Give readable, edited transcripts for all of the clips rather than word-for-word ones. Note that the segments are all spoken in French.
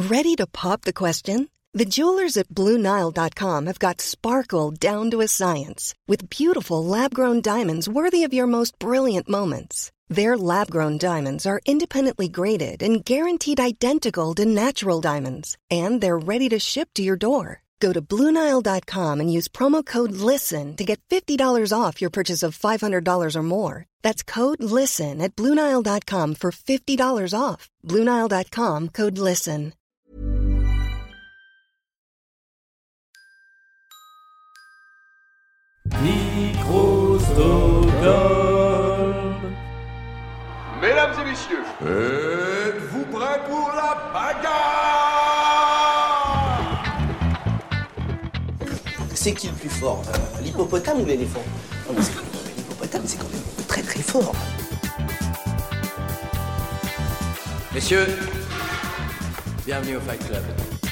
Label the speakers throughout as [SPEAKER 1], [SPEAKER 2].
[SPEAKER 1] Ready to pop the question? The jewelers at BlueNile.com have got sparkle down to a science with beautiful lab-grown diamonds worthy of your most brilliant moments. Their lab-grown diamonds are independently graded and guaranteed identical to natural diamonds, and they're ready to ship to your door. Go to BlueNile.com and use promo code LISTEN to get $50 off your purchase of $500 or more. That's code LISTEN at BlueNile.com for $50 off. BlueNile.com, code LISTEN.
[SPEAKER 2] Micro-Stockholm.
[SPEAKER 3] Mesdames et messieurs,
[SPEAKER 2] Êtes-vous prêts pour la bagarre?
[SPEAKER 4] C'est qui le plus fort, l'hippopotame ou l'éléphant? Non, mais l'hippopotame, c'est quand même très très fort.
[SPEAKER 5] Messieurs, bienvenue au Fight Club.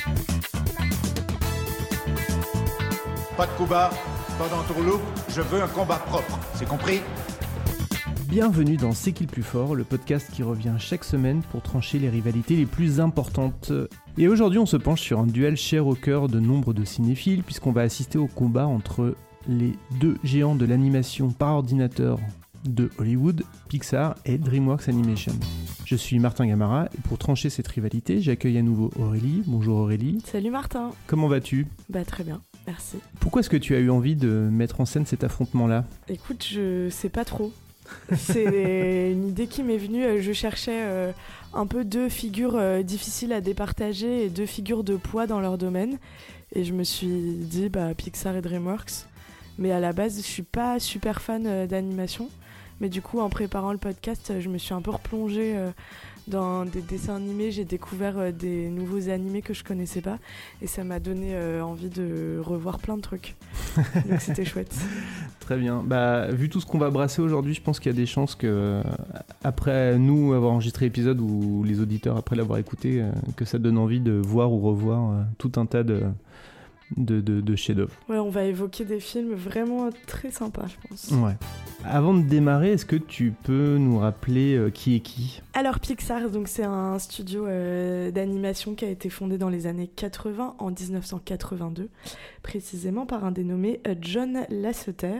[SPEAKER 6] Pas de coup bas, pas d'entourloupe, je veux un combat propre, c'est compris?
[SPEAKER 7] Bienvenue dans C'est qui le plus fort, le podcast qui revient chaque semaine pour trancher les rivalités les plus importantes. Et aujourd'hui on se penche sur un duel cher au cœur de nombre de cinéphiles puisqu'on va assister au combat entre les deux géants de l'animation par ordinateur de Hollywood, Pixar et DreamWorks Animation. Je suis Martin Gamara et pour trancher cette rivalité, j'accueille à nouveau Aurélie. Bonjour Aurélie.
[SPEAKER 8] Salut Martin.
[SPEAKER 7] Comment vas-tu ?
[SPEAKER 8] Très bien, merci.
[SPEAKER 7] Pourquoi est-ce que tu as eu envie de mettre en scène cet affrontement-là ?
[SPEAKER 8] Écoute, je sais pas trop. C'est une idée qui m'est venue. Je cherchais un peu deux figures difficiles à départager et deux figures de poids dans leur domaine. Et je me suis dit Pixar et DreamWorks. Mais à la base, je suis pas super fan d'animation. Mais du coup, en préparant le podcast, je me suis un peu replongée dans des dessins animés. J'ai découvert des nouveaux animés que je connaissais pas. Et ça m'a donné envie de revoir plein de trucs. Donc c'était chouette.
[SPEAKER 7] Très bien. Vu tout ce qu'on va brasser aujourd'hui, je pense qu'il y a des chances que, après nous avoir enregistré l'épisode ou les auditeurs après l'avoir écouté, que ça donne envie de voir ou revoir tout un tas de chefs-d'œuvre.
[SPEAKER 8] Ouais, on va évoquer des films vraiment très sympas, je pense.
[SPEAKER 7] Ouais. Avant de démarrer, est-ce que tu peux nous rappeler qui est qui ?
[SPEAKER 8] Alors Pixar, donc c'est un studio d'animation qui a été fondé dans les années 80, en 1982, précisément par un dénommé John Lasseter.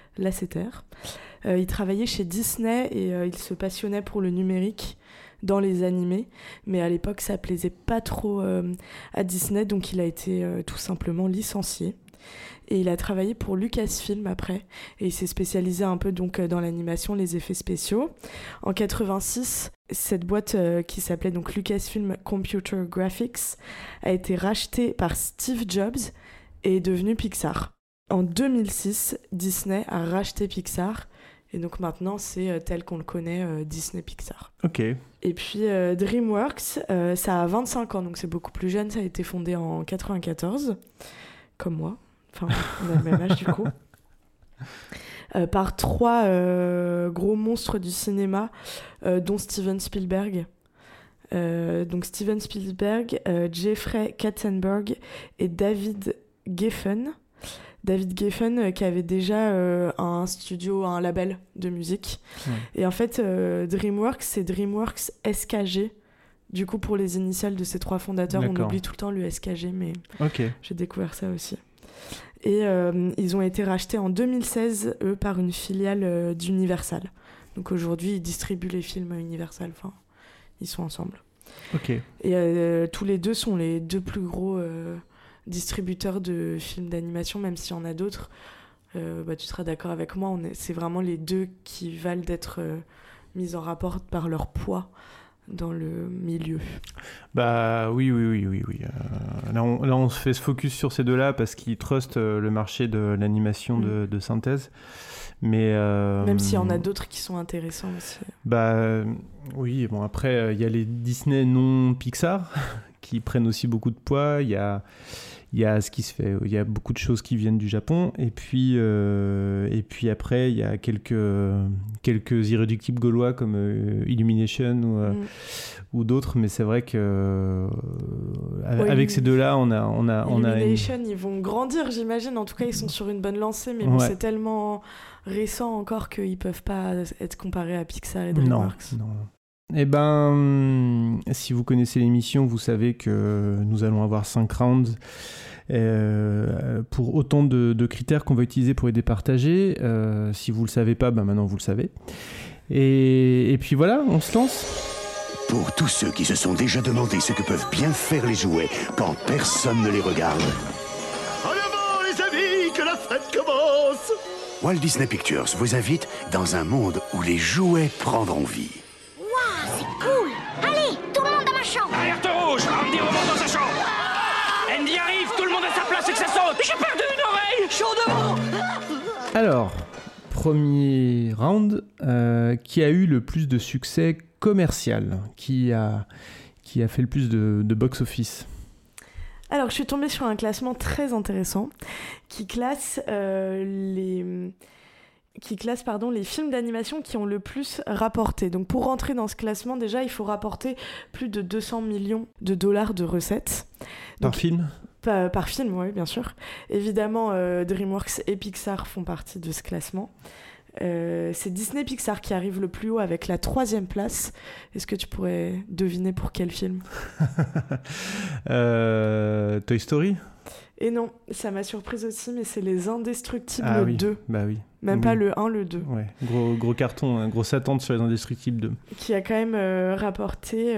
[SPEAKER 8] Il travaillait chez Disney et il se passionnait pour le numérique dans les animés, mais à l'époque ça plaisait pas trop à Disney, donc il a été tout simplement licencié. Et il a travaillé pour Lucasfilm après, et il s'est spécialisé un peu donc dans l'animation, les effets spéciaux. En 86, cette boîte qui s'appelait donc Lucasfilm Computer Graphics a été rachetée par Steve Jobs et est devenue Pixar. En 2006, Disney a racheté Pixar, et donc maintenant c'est tel qu'on le connaît, Disney Pixar.
[SPEAKER 7] Ok.
[SPEAKER 8] Et puis DreamWorks, ça a 25 ans, donc c'est beaucoup plus jeune, ça a été fondé en 94, comme moi. Enfin, on a le même âge du coup. Par trois gros monstres du cinéma, dont Steven Spielberg. Donc Steven Spielberg, Jeffrey Katzenberg et David Geffen. David Geffen qui avait déjà un studio, un label de musique. Ouais. Et en fait, DreamWorks, c'est DreamWorks SKG. Du coup, pour les initiales de ces trois fondateurs, on oublie tout le temps le SKG, mais j'ai découvert ça aussi. Et ils ont été rachetés en 2016, eux, par une filiale d'Universal. Donc aujourd'hui, ils distribuent les films Universal. Enfin, ils sont ensemble.
[SPEAKER 7] Ok.
[SPEAKER 8] Et tous les deux sont les deux plus gros distributeurs de films d'animation, même s'il y en a d'autres. Tu seras d'accord avec moi, c'est vraiment les deux qui valent d'être mis en rapport par leur poids dans le milieu.
[SPEAKER 7] Oui. Là, on se fait ce focus sur ces deux-là parce qu'ils trustent le marché de l'animation de synthèse. Mais
[SPEAKER 8] même s'il y en a d'autres qui sont intéressants aussi.
[SPEAKER 7] Oui, bon, après, il y a les Disney non Pixar qui prennent aussi beaucoup de poids. Il y a ce qui se fait. Il y a beaucoup de choses qui viennent du Japon. Et puis après, il y a quelques irréductibles gaulois comme Illumination ou d'autres. Mais c'est vrai que avec ces deux-là, on a
[SPEAKER 8] Illumination, ils vont grandir, j'imagine. En tout cas, ils sont sur une bonne lancée. Mais bon, c'est tellement récent encore qu'ils peuvent pas être comparés à Pixar et DreamWorks.
[SPEAKER 7] Non. Eh ben, si vous connaissez l'émission, vous savez que nous allons avoir 5 rounds pour autant de critères qu'on va utiliser pour les départager. Si vous le savez pas, ben maintenant vous le savez. Et puis voilà, on se lance.
[SPEAKER 9] Pour tous ceux qui se sont déjà demandé ce que peuvent bien faire les jouets quand personne ne les regarde.
[SPEAKER 10] En avant les amis, que la fête commence!
[SPEAKER 9] Walt Disney Pictures vous invite dans un monde où les jouets prendront vie.
[SPEAKER 11] Waouh, c'est cool! Allez, tout le monde dans ma chambre!
[SPEAKER 12] Alerte rouge! Andy remonte dans sa chambre! Andy arrive, tout le monde à sa place et que ça saute! J'ai perdu une oreille! Chaud devant!
[SPEAKER 7] Alors, premier round, qui a eu le plus de succès commercial, qui a fait le plus de box-office?
[SPEAKER 8] Alors, je suis tombée sur un classement très intéressant qui classe les films d'animation qui ont le plus rapporté. Donc, pour rentrer dans ce classement, déjà, il faut rapporter plus de 200 millions de dollars de recettes.
[SPEAKER 7] Par film ?
[SPEAKER 8] Par film, oui, bien sûr. Évidemment, DreamWorks et Pixar font partie de ce classement. C'est Disney Pixar qui arrive le plus haut avec la 3e place. Est-ce que tu pourrais deviner pour quel film?
[SPEAKER 7] Toy Story?
[SPEAKER 8] Et non, ça m'a surprise aussi, mais c'est Les Indestructibles 2.
[SPEAKER 7] Bah oui.
[SPEAKER 8] Même pas le 1, le 2.
[SPEAKER 7] Ouais, gros carton, grosse attente sur Les Indestructibles 2.
[SPEAKER 8] Qui a quand même rapporté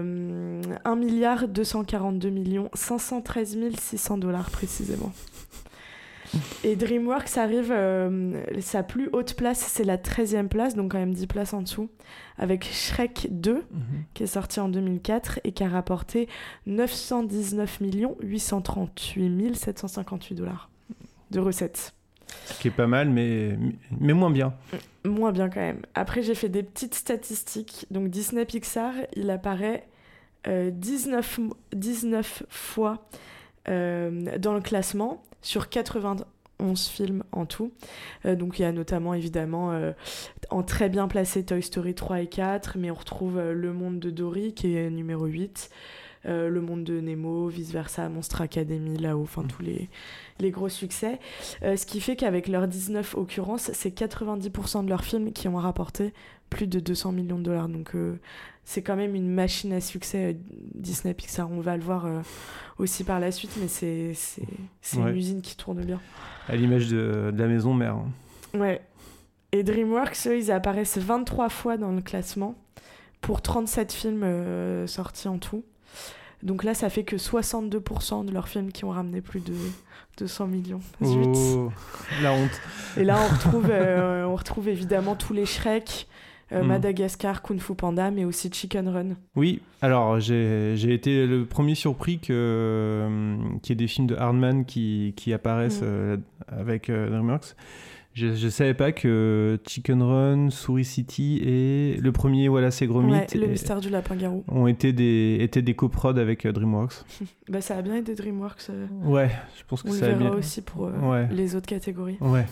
[SPEAKER 8] 1 242 513 600 $ précisément. Et DreamWorks arrive, sa plus haute place, c'est la 13e place, donc quand même 10 places en dessous, avec Shrek 2, qui est sorti en 2004 et qui a rapporté 919 838 758 $ de recettes.
[SPEAKER 7] Ce qui est pas mal, mais moins bien.
[SPEAKER 8] Moins bien quand même. Après, j'ai fait des petites statistiques. Donc Disney Pixar, il apparaît 19 fois dans le classement, sur 91 films en tout. Donc il y a notamment évidemment en très bien placé Toy Story 3 et 4, mais on retrouve Le Monde de Dory qui est numéro 8, Le Monde de Nemo, Vice Versa, Monstre Academy, là-haut, enfin tous les gros succès. Ce qui fait qu'avec leurs 19 occurrences, c'est 90% de leurs films qui ont rapporté plus de 200 millions de dollars. Donc c'est quand même une machine à succès, Disney Pixar. On va le voir aussi par la suite, mais c'est une usine qui tourne bien.
[SPEAKER 7] À l'image de la maison mère.
[SPEAKER 8] Ouais. Et DreamWorks, eux, ils apparaissent 23 fois dans le classement pour 37 films sortis en tout. Donc là, ça fait que 62% de leurs films qui ont ramené plus de 200 millions.
[SPEAKER 7] Oh, la honte.
[SPEAKER 8] Et là, on retrouve évidemment tous les Shrek, Madagascar, Kung Fu Panda, mais aussi Chicken Run.
[SPEAKER 7] Oui, alors j'ai été le premier surpris qu'il y ait des films de Hardman qui apparaissent avec DreamWorks. Je savais pas que Chicken Run, Souris City et le premier Wallace et Gromit,
[SPEAKER 8] le mystère du lapin-garou,
[SPEAKER 7] ont été des coprods avec DreamWorks.
[SPEAKER 8] Bah ça a bien été DreamWorks.
[SPEAKER 7] Ouais, je pense que ça a bien.
[SPEAKER 8] On le verra aussi pour les autres catégories.
[SPEAKER 7] Ouais.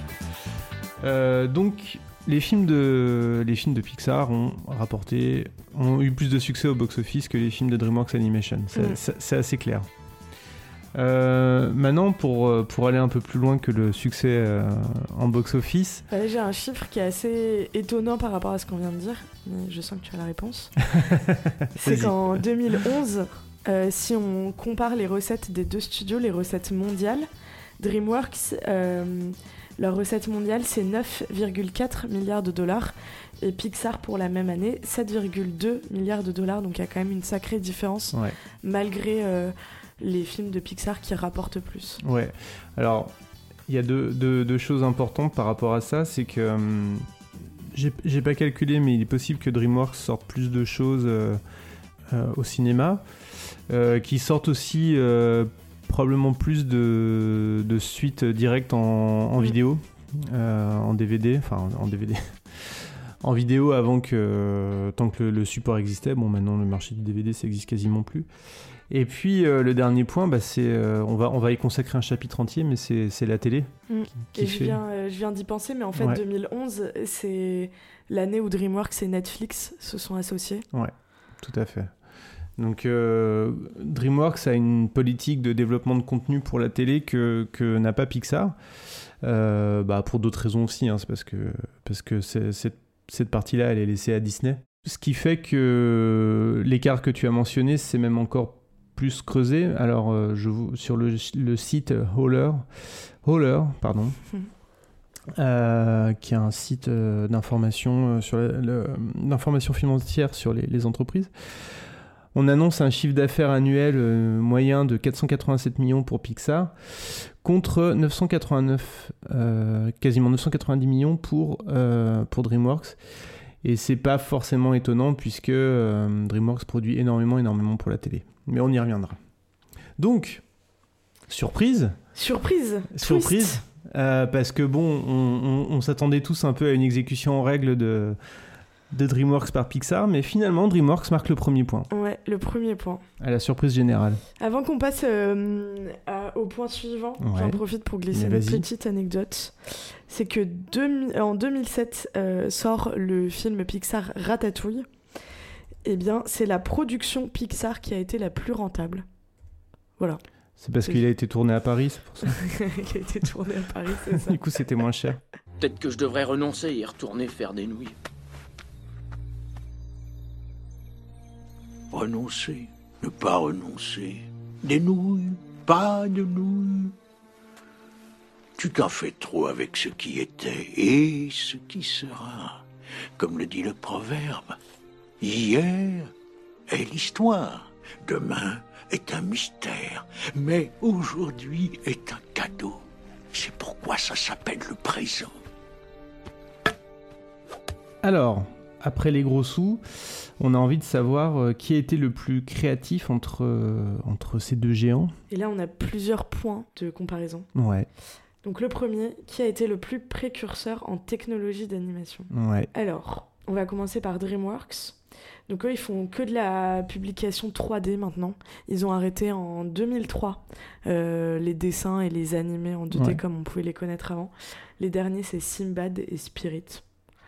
[SPEAKER 7] Donc les films de Pixar ont eu plus de succès au box-office que les films de DreamWorks Animation. C'est assez clair. Maintenant, pour aller un peu plus loin que le succès en box-office...
[SPEAKER 8] J'ai un chiffre qui est assez étonnant par rapport à ce qu'on vient de dire, mais je sens que tu as la réponse. C'est qu'en 2011, si on compare les recettes des deux studios, les recettes mondiales, DreamWorks, leur recette mondiale, c'est 9,4 milliards de dollars, et Pixar, pour la même année, 7,2 milliards de dollars, donc il y a quand même une sacrée différence, malgré... les films de Pixar qui rapportent plus. Ouais,
[SPEAKER 7] alors il y a deux choses importantes par rapport à ça, c'est que j'ai pas calculé, mais il est possible que DreamWorks sorte plus de choses au cinéma, qui sortent aussi probablement plus de suites directes en vidéo, en DVD, enfin en DVD. En vidéo tant que le support existait. Bon, maintenant le marché du DVD ça existe quasiment plus. Et puis le dernier point, c'est on va y consacrer un chapitre entier, mais c'est la télé.
[SPEAKER 8] Et je viens d'y penser, mais en fait 2011, c'est l'année où DreamWorks et Netflix se sont associés. Ouais,
[SPEAKER 7] tout à fait. Donc DreamWorks a une politique de développement de contenu pour la télé que n'a pas Pixar. Pour d'autres raisons aussi, c'est parce que cette partie-là, elle est laissée à Disney. Ce qui fait que l'écart que tu as mentionné, c'est même encore plus creusé. Alors, sur le site Holler, qui est un site d'information d'information financière sur les entreprises, on annonce un chiffre d'affaires annuel moyen de 487 millions pour Pixar, contre quasiment 990 millions pour DreamWorks. Et c'est pas forcément étonnant puisque DreamWorks produit énormément pour la télé. Mais on y reviendra. Donc, surprise, parce que bon, on s'attendait tous un peu à une exécution en règle de DreamWorks par Pixar, mais finalement DreamWorks marque le premier point. Ouais, le premier point. À la surprise générale.
[SPEAKER 8] Avant qu'on passe au point suivant, j'en profite pour glisser une petite anecdote. C'est que en 2007 sort le film Pixar Ratatouille. Eh bien, c'est la production Pixar qui a été la plus rentable. Voilà.
[SPEAKER 7] C'est parce qu'il a été tourné à Paris, c'est pour ça.
[SPEAKER 8] Il a été tourné à Paris, c'est ça.
[SPEAKER 7] Du coup, c'était moins cher.
[SPEAKER 13] Peut-être que je devrais renoncer et retourner faire des nouilles.
[SPEAKER 10] Renoncer, ne pas renoncer. Des nouilles, pas de nouilles. Tu t'en fais trop avec ce qui était et ce qui sera. Comme le dit le proverbe, hier est l'histoire, demain est un mystère, mais aujourd'hui est un cadeau. C'est pourquoi ça s'appelle le présent.
[SPEAKER 7] Alors, après les gros sous, on a envie de savoir qui a été le plus créatif entre ces deux géants.
[SPEAKER 8] Et là, on a plusieurs points de comparaison.
[SPEAKER 7] Ouais.
[SPEAKER 8] Donc le premier, qui a été le plus précurseur en technologie d'animation.
[SPEAKER 7] Ouais.
[SPEAKER 8] Alors, on va commencer par DreamWorks. Donc eux, ils font que de la publication 3D maintenant. Ils ont arrêté en 2003 les dessins et les animés en 2D comme on pouvait les connaître avant. Les derniers, c'est Simbad et Spirit.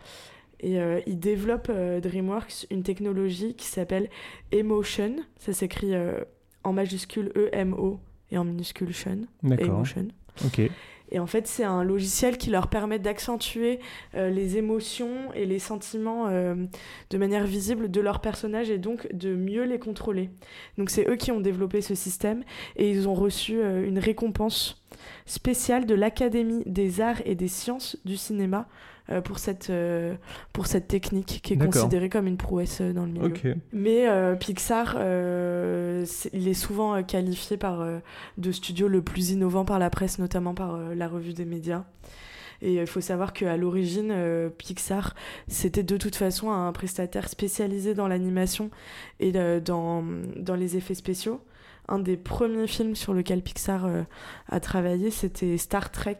[SPEAKER 8] Et ils développent, DreamWorks, une technologie qui s'appelle Emotion. Ça s'écrit en majuscule E-M-O et en minuscule Shun.
[SPEAKER 7] D'accord.
[SPEAKER 8] Emotion.
[SPEAKER 7] Ok.
[SPEAKER 8] Et en fait, c'est un logiciel qui leur permet d'accentuer les émotions et les sentiments de manière visible de leurs personnages et donc de mieux les contrôler. Donc c'est eux qui ont développé ce système et ils ont reçu une récompense spéciale de l'Académie des arts et des sciences du cinéma pour cette technique qui est considérée comme une prouesse dans le milieu.
[SPEAKER 7] Okay.
[SPEAKER 8] Mais Pixar, il est souvent qualifié de studio le plus innovant par la presse, notamment par la revue des médias. Et il faut savoir qu'à l'origine, Pixar, c'était de toute façon un prestataire spécialisé dans l'animation et dans les effets spéciaux. Un des premiers films sur lequel Pixar a travaillé, c'était Star Trek.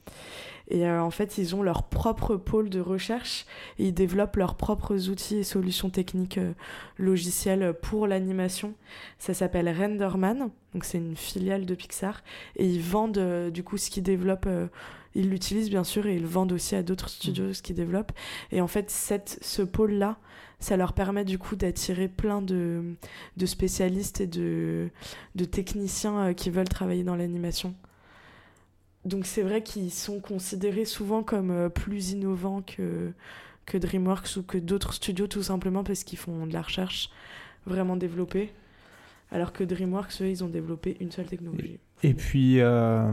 [SPEAKER 8] Et en fait, ils ont leur propre pôle de recherche et ils développent leurs propres outils et solutions techniques logicielles pour l'animation. Ça s'appelle Renderman, donc c'est une filiale de Pixar. Et ils vendent du coup ce qu'ils développent, ils l'utilisent bien sûr et ils le vendent aussi à d'autres studios ce qu'ils développent. Et en fait, ce pôle-là, ça leur permet du coup d'attirer plein de spécialistes et de techniciens qui veulent travailler dans l'animation. Donc c'est vrai qu'ils sont considérés souvent comme plus innovants que DreamWorks ou que d'autres studios, tout simplement parce qu'ils font de la recherche vraiment développée, alors que DreamWorks, eux, ils ont développé une seule technologie.
[SPEAKER 7] Et puis là,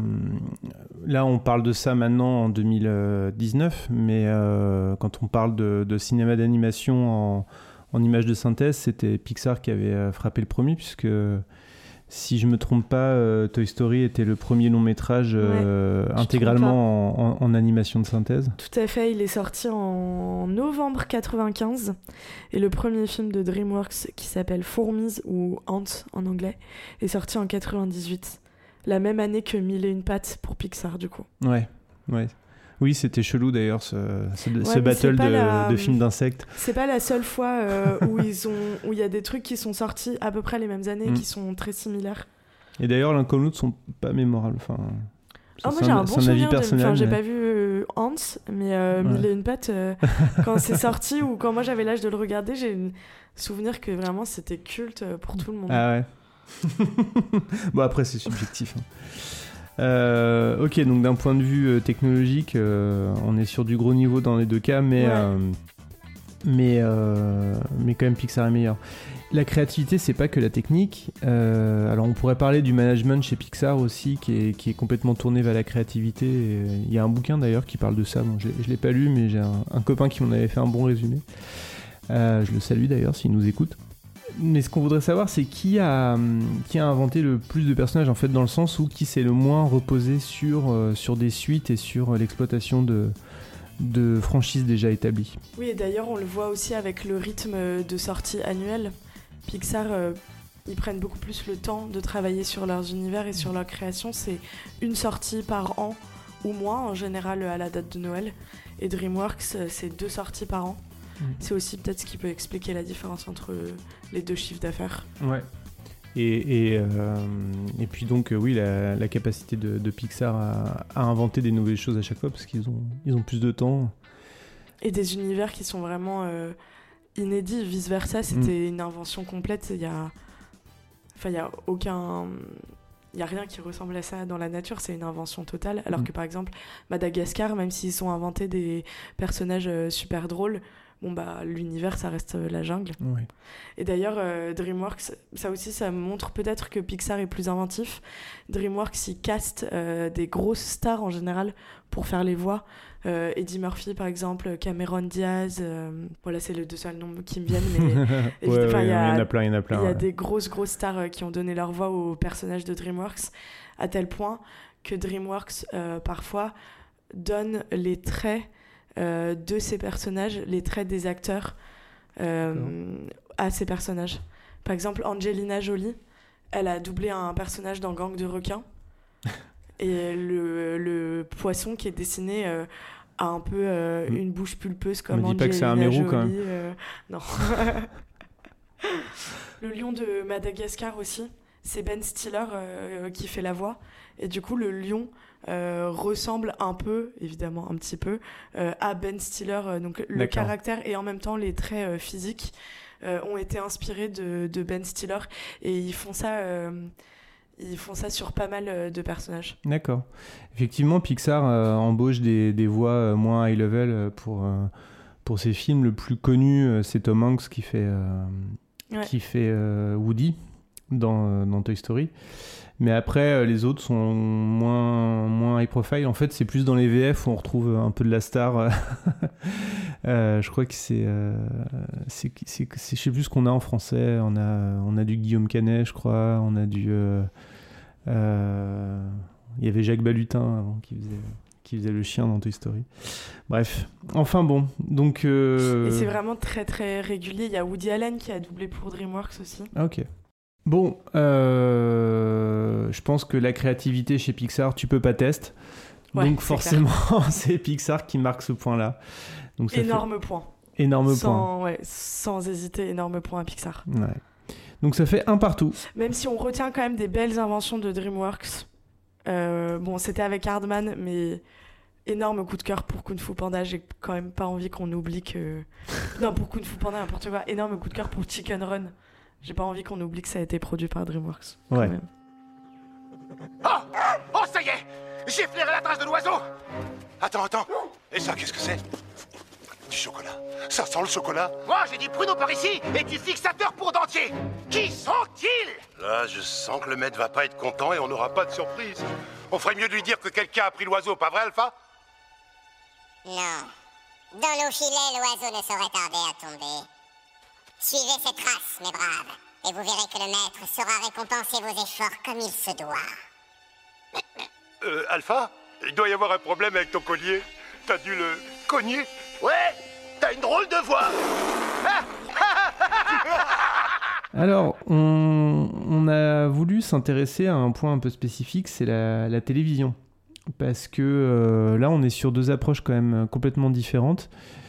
[SPEAKER 7] on parle de ça maintenant en 2019, mais quand on parle de cinéma d'animation en images de synthèse, c'était Pixar qui avait frappé le premier, puisque... Si je ne me trompe pas, Toy Story était le premier long métrage intégralement en animation de synthèse.
[SPEAKER 8] Tout à fait, il est sorti en novembre 95. Et le premier film de DreamWorks, qui s'appelle Fourmis ou Ants en anglais, est sorti en 98. La même année que 1001 pattes pour Pixar, du coup.
[SPEAKER 7] Ouais. Oui, c'était chelou d'ailleurs ce battle de films d'insectes.
[SPEAKER 8] C'est pas la seule fois où il y a des trucs qui sont sortis à peu près les mêmes années qui sont très similaires.
[SPEAKER 7] Et d'ailleurs, l'un comme l'autre sont pas mémorables. Enfin,
[SPEAKER 8] moi j'ai un bon souvenir j'ai pas vu Ants, mais 1001 pattes, quand c'est sorti ou quand moi j'avais l'âge de le regarder, j'ai un souvenir que vraiment c'était culte pour tout le monde.
[SPEAKER 7] Ah ouais. Bon, après c'est subjectif. Ok, donc d'un point de vue technologique, on est sur du gros niveau dans les deux cas, mais mais quand même Pixar est meilleur. La créativité, c'est pas que la technique. Alors on pourrait parler du management chez Pixar aussi, qui est complètement tourné vers la créativité. Il y a un bouquin d'ailleurs qui parle de ça. Bon, je l'ai pas lu, mais j'ai un copain qui m'en avait fait un bon résumé. Je le salue d'ailleurs s'il nous écoute. Mais ce qu'on voudrait savoir, c'est qui a inventé le plus de personnages, en fait, dans le sens où qui s'est le moins reposé sur des suites et sur l'exploitation de franchises déjà établies.
[SPEAKER 8] Oui, et d'ailleurs, on le voit aussi avec le rythme de sortie annuelle. Pixar, ils prennent beaucoup plus le temps de travailler sur leurs univers et sur leur création. C'est une sortie par an ou moins, en général à la date de Noël. Et DreamWorks, c'est 2 sorties par an. C'est aussi peut-être ce qui peut expliquer la différence entre les 2 chiffres d'affaires. Ouais.
[SPEAKER 7] Et puis donc oui, la capacité de Pixar à inventer des nouvelles choses à chaque fois parce qu'ils ont plus de temps.
[SPEAKER 8] Et des univers qui sont vraiment inédits, vice versa. C'était une invention complète. Il y a rien qui ressemble à ça dans la nature, c'est une invention totale. Alors que par exemple, Madagascar, même s'ils ont inventé des personnages super drôles, l'univers, ça reste la jungle. Oui. Et d'ailleurs, DreamWorks, ça aussi, ça montre peut-être que Pixar est plus inventif. DreamWorks, ils castent des grosses stars en général pour faire les voix. Eddie Murphy, par exemple, Cameron Diaz. Voilà, c'est les 2 seuls noms qui me viennent. Mais
[SPEAKER 7] il y en a plein. Il
[SPEAKER 8] y a des grosses stars qui ont donné leur voix aux personnages de DreamWorks, à tel point que DreamWorks, parfois, donne les traits de ces personnages, les traits des acteurs à ces personnages. Par exemple, Angelina Jolie, elle a doublé un personnage dans Gang de requins et le poisson qui est dessiné a un peu une bouche pulpeuse comme Angelina Jolie. Me dis pas que c'est un mérou quand même. Non. Le lion de Madagascar aussi, c'est Ben Stiller qui fait la voix, et du coup le lion ressemble un peu, évidemment un petit peu, à Ben Stiller, donc le caractère et en même temps les traits physiques ont été inspirés de Ben Stiller, et ils font ça sur pas mal de personnages.
[SPEAKER 7] D'accord. Effectivement, Pixar embauche des voix moins high level pour ses films. Le plus connu, c'est Tom Hanks qui fait Woody dans Toy Story. Mais après, les autres sont moins high profile. En fait, c'est plus dans les VF où on retrouve un peu de la star. Je crois que c'est je sais plus ce qu'on a en français. On a du Guillaume Canet, je crois. On a du... il y avait Jacques Balutin avant qui faisait le chien dans Toy Story. Bref, enfin bon, donc...
[SPEAKER 8] Et c'est vraiment très très régulier. Il y a Woody Allen qui a doublé pour DreamWorks aussi.
[SPEAKER 7] Ah, ok. Bon, je pense que la créativité chez Pixar, tu peux pas tester. Ouais, donc forcément, c'est Pixar qui marque ce point-là. Donc ça
[SPEAKER 8] énorme point.
[SPEAKER 7] Énorme point.
[SPEAKER 8] Ouais, sans hésiter, énorme point à Pixar.
[SPEAKER 7] Ouais. Donc ça fait 1 partout.
[SPEAKER 8] Même si on retient quand même des belles inventions de DreamWorks. Bon, c'était avec Hardman, mais énorme coup de cœur pour Kung Fu Panda. J'ai quand même pas envie qu'on oublie que... Non, pour Kung Fu Panda, n'importe quoi. Énorme coup de cœur pour Chicken Run. J'ai pas envie qu'on oublie que ça a été produit par DreamWorks.
[SPEAKER 7] Ouais.
[SPEAKER 8] Même.
[SPEAKER 14] Oh, ça y est! J'ai flairé la trace de l'oiseau! Attends. Et ça, qu'est-ce que c'est? Du chocolat. Ça sent le chocolat. Moi, j'ai dit pruneau par ici et du fixateur pour dentier. Qui sont-ils? Là, je sens que le maître va pas être content et on n'aura pas de surprise. On ferait mieux de lui dire que quelqu'un a pris l'oiseau, pas vrai, Alpha?
[SPEAKER 11] Non. Dans nos filets, l'oiseau ne saurait tarder à tomber. Suivez ces traces, mes braves, et vous verrez que le maître saura récompenser vos efforts comme il se doit.
[SPEAKER 14] Alpha, il doit y avoir un problème avec ton collier. T'as dû le cogner? Ouais, t'as une drôle de voix.
[SPEAKER 7] Alors, on a voulu s'intéresser à un point un peu spécifique, c'est la télévision. Parce que là, on est sur 2 approches quand même complètement différentes.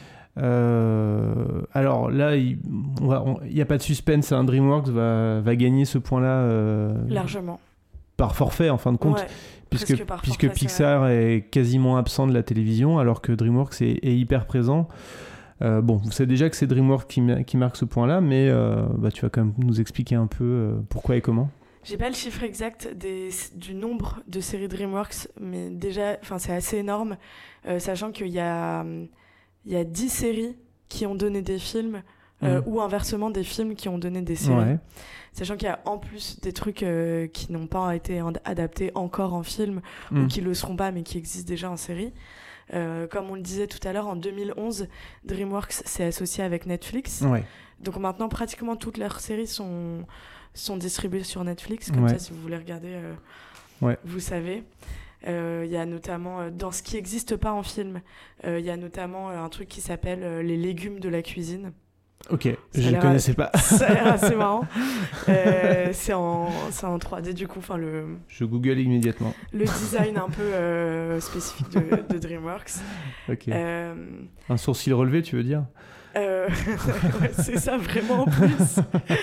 [SPEAKER 7] Alors là, il n'y a pas de suspense, hein. DreamWorks va gagner ce point-là
[SPEAKER 8] largement
[SPEAKER 7] par forfait en fin de compte, puisque Pixar est quasiment absent de la télévision alors que DreamWorks est hyper présent. Bon, vous savez déjà que c'est DreamWorks qui marque ce point-là, mais tu vas quand même nous expliquer un peu pourquoi et comment.
[SPEAKER 8] J'ai pas le chiffre exact du nombre de séries DreamWorks, mais déjà, c'est assez énorme, sachant qu'il y a 10 séries qui ont donné des films ou inversement des films qui ont donné des séries. Sachant qu'il y a en plus des trucs qui n'ont pas été adaptés encore en film ou qui le seront pas mais qui existent déjà en série. Comme on le disait tout à l'heure, en 2011, DreamWorks s'est associé avec Netflix. Donc maintenant, pratiquement toutes leurs séries sont distribuées sur Netflix. Comme ça, si vous voulez regarder, vous savez. Il y a notamment, dans ce qui n'existe pas en film, il y a notamment un truc qui s'appelle les légumes de la cuisine.
[SPEAKER 7] Ok, je ne connaissais pas.
[SPEAKER 8] Ça a l'air assez marrant. C'est en 3D du coup.
[SPEAKER 7] Je google immédiatement.
[SPEAKER 8] Le design un peu spécifique de DreamWorks.
[SPEAKER 7] Ok. Un sourcil relevé, tu veux dire ?
[SPEAKER 8] Ouais, c'est ça vraiment en plus.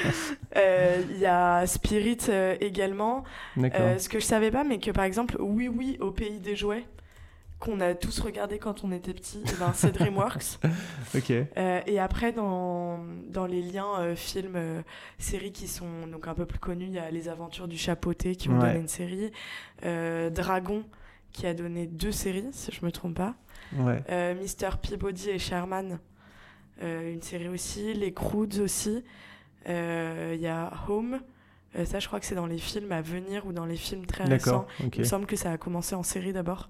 [SPEAKER 8] Il y a Spirit également. Ce que je savais pas, mais que par exemple Oui Oui au pays des jouets, qu'on a tous regardé quand on était petits, c'est DreamWorks. Et après dans les liens films séries qui sont donc un peu plus connus, il y a Les Aventures du Chapeauté qui ont donné une série, Dragon qui a donné 2 séries si je me trompe pas, Mr Peabody et Sherman, une série aussi, Les Croods aussi, il y a Home, ça je crois que c'est dans les films à venir ou dans les films très récents. Il me semble que ça a commencé en série d'abord.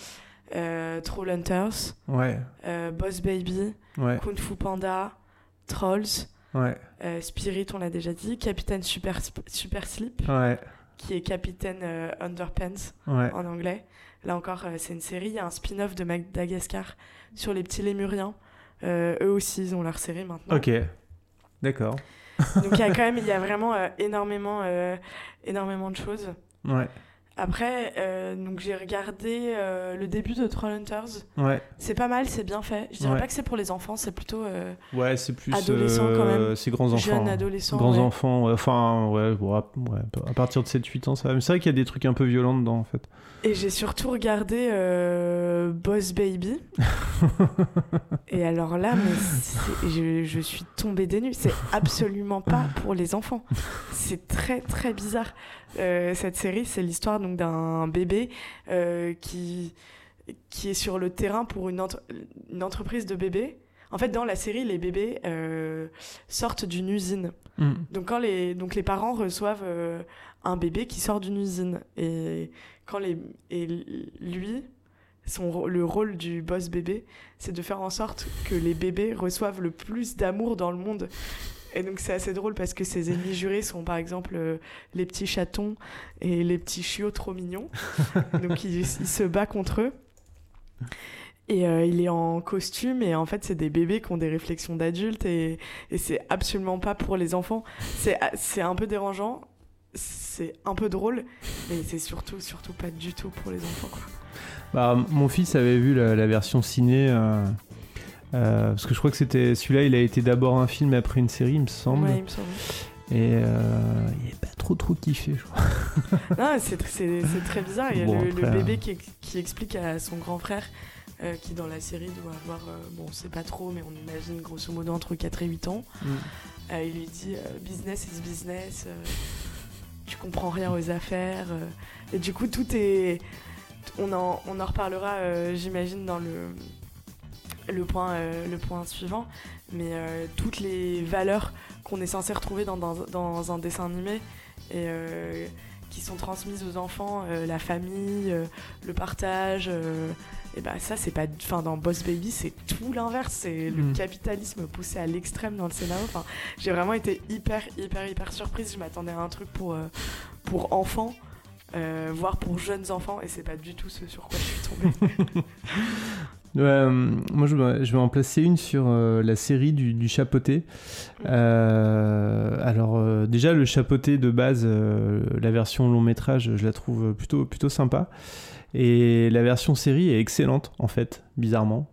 [SPEAKER 8] Trollhunters, Boss Baby, Kung Fu Panda, Trolls, Spirit on l'a déjà dit, Capitaine Super Sleep, qui est Capitaine Underpants en anglais. Là encore c'est une série, il y a un spin-off de Madagascar sur les petits lémuriens. Eux aussi ils ont leur série maintenant.
[SPEAKER 7] D'accord.
[SPEAKER 8] Donc il y a vraiment énormément de choses. Après, donc j'ai regardé le début de Trollhunters. C'est pas mal, c'est bien fait. Je dirais pas que c'est pour les enfants, c'est plutôt
[SPEAKER 7] c'est plus
[SPEAKER 8] adolescents quand même.
[SPEAKER 7] C'est grands enfants.
[SPEAKER 8] Jeunes adolescents.
[SPEAKER 7] Grands enfants, à partir de 7-8 ans, ça va. Mais c'est vrai qu'il y a des trucs un peu violents dedans, en fait.
[SPEAKER 8] Et j'ai surtout regardé Boss Baby. Et alors là, je suis tombée des nues. C'est absolument pas pour les enfants. C'est très très bizarre. Cette série, c'est l'histoire donc d'un bébé qui est sur le terrain pour une entreprise de bébés. En fait, dans la série, les bébés sortent d'une usine. Donc les parents reçoivent un bébé qui sort d'une usine. Et lui, le rôle du boss bébé, c'est de faire en sorte que les bébés reçoivent le plus d'amour dans le monde. Et donc c'est assez drôle parce que ses ennemis jurés sont par exemple les petits chatons et les petits chiots trop mignons. Donc il se bat contre eux. Et il est en costume et en fait c'est des bébés qui ont des réflexions d'adultes et c'est absolument pas pour les enfants. C'est un peu dérangeant, c'est un peu drôle, mais c'est surtout pas du tout pour les enfants, quoi.
[SPEAKER 7] Mon fils avait vu la version ciné parce que je crois que celui-là il a été d'abord un film après une série, il me semble.
[SPEAKER 8] Ouais, il me semble.
[SPEAKER 7] Et il n'est pas trop kiffé, je crois.
[SPEAKER 8] Non, c'est très bizarre. Il y a le bébé qui explique à son grand frère qui dans la série doit avoir, c'est pas trop, mais on imagine grosso modo entre 4 et 8 ans. Il lui dit business is business, tu comprends rien aux affaires. Et du coup, tout est... On en reparlera, j'imagine, dans le point suivant, mais toutes les valeurs qu'on est censé retrouver dans un dessin animé et qui sont transmises aux enfants, la famille, le partage, et ça c'est pas, dans Boss Baby c'est tout l'inverse, c'est le capitalisme poussé à l'extrême dans le scénario. J'ai vraiment été hyper surprise, je m'attendais à un truc pour enfants, voire pour jeunes enfants, et c'est pas du tout ce sur quoi je suis tombée.
[SPEAKER 7] Moi je vais en placer une sur la série du Chapeauté. Alors déjà le Chapeauté de base, la version long métrage, je la trouve plutôt sympa, et la version série est excellente en fait, bizarrement.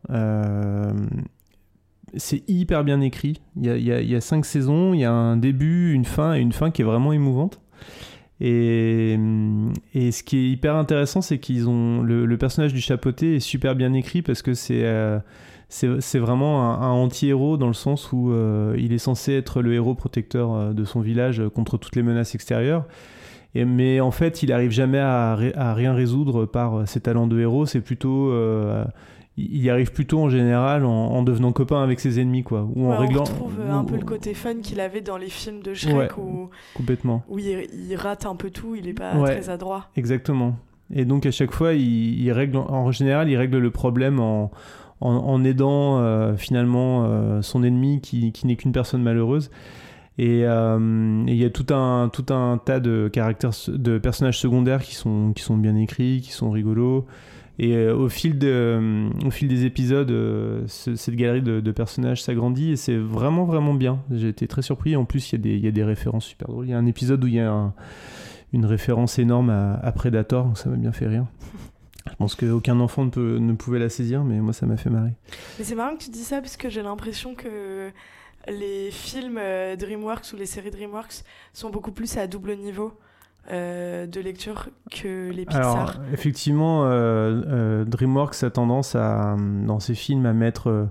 [SPEAKER 7] C'est hyper bien écrit, il y a 5 saisons, il y a un début, une fin et une fin qui est vraiment émouvante. Et ce qui est hyper intéressant, c'est qu'ils ont le personnage du Chapeauté est super bien écrit parce que c'est vraiment un anti-héros dans le sens où il est censé être le héros protecteur de son village contre toutes les menaces extérieures. Mais en fait, il n'arrive jamais à rien résoudre par ses talents de héros. C'est plutôt il y arrive plutôt en général en devenant copain avec ses ennemis, quoi, ou en réglant.
[SPEAKER 8] On retrouve un peu le côté fun qu'il avait dans les films de Shrek,
[SPEAKER 7] complètement.
[SPEAKER 8] Où il rate un peu tout, il est pas très adroit.
[SPEAKER 7] Exactement. Et donc à chaque fois, il règle, en général, il règle le problème en aidant finalement son ennemi qui n'est qu'une personne malheureuse. Et il y a tout un tas de personnages secondaires qui sont bien écrits, qui sont rigolos. Et au fil des épisodes, cette galerie de personnages s'agrandit et c'est vraiment, vraiment bien. J'ai été très surpris. En plus, il y a des références super drôles. Il y a un épisode où il y a une référence énorme à Predator, donc ça m'a bien fait rire. Je pense qu'aucun enfant ne pouvait la saisir, mais moi, ça m'a fait marrer.
[SPEAKER 8] Mais c'est marrant que tu dis ça, parce que j'ai l'impression que les films DreamWorks ou les séries DreamWorks sont beaucoup plus à double niveau de lecture que les Pixar.
[SPEAKER 7] Alors, effectivement, DreamWorks a tendance dans ses films à mettre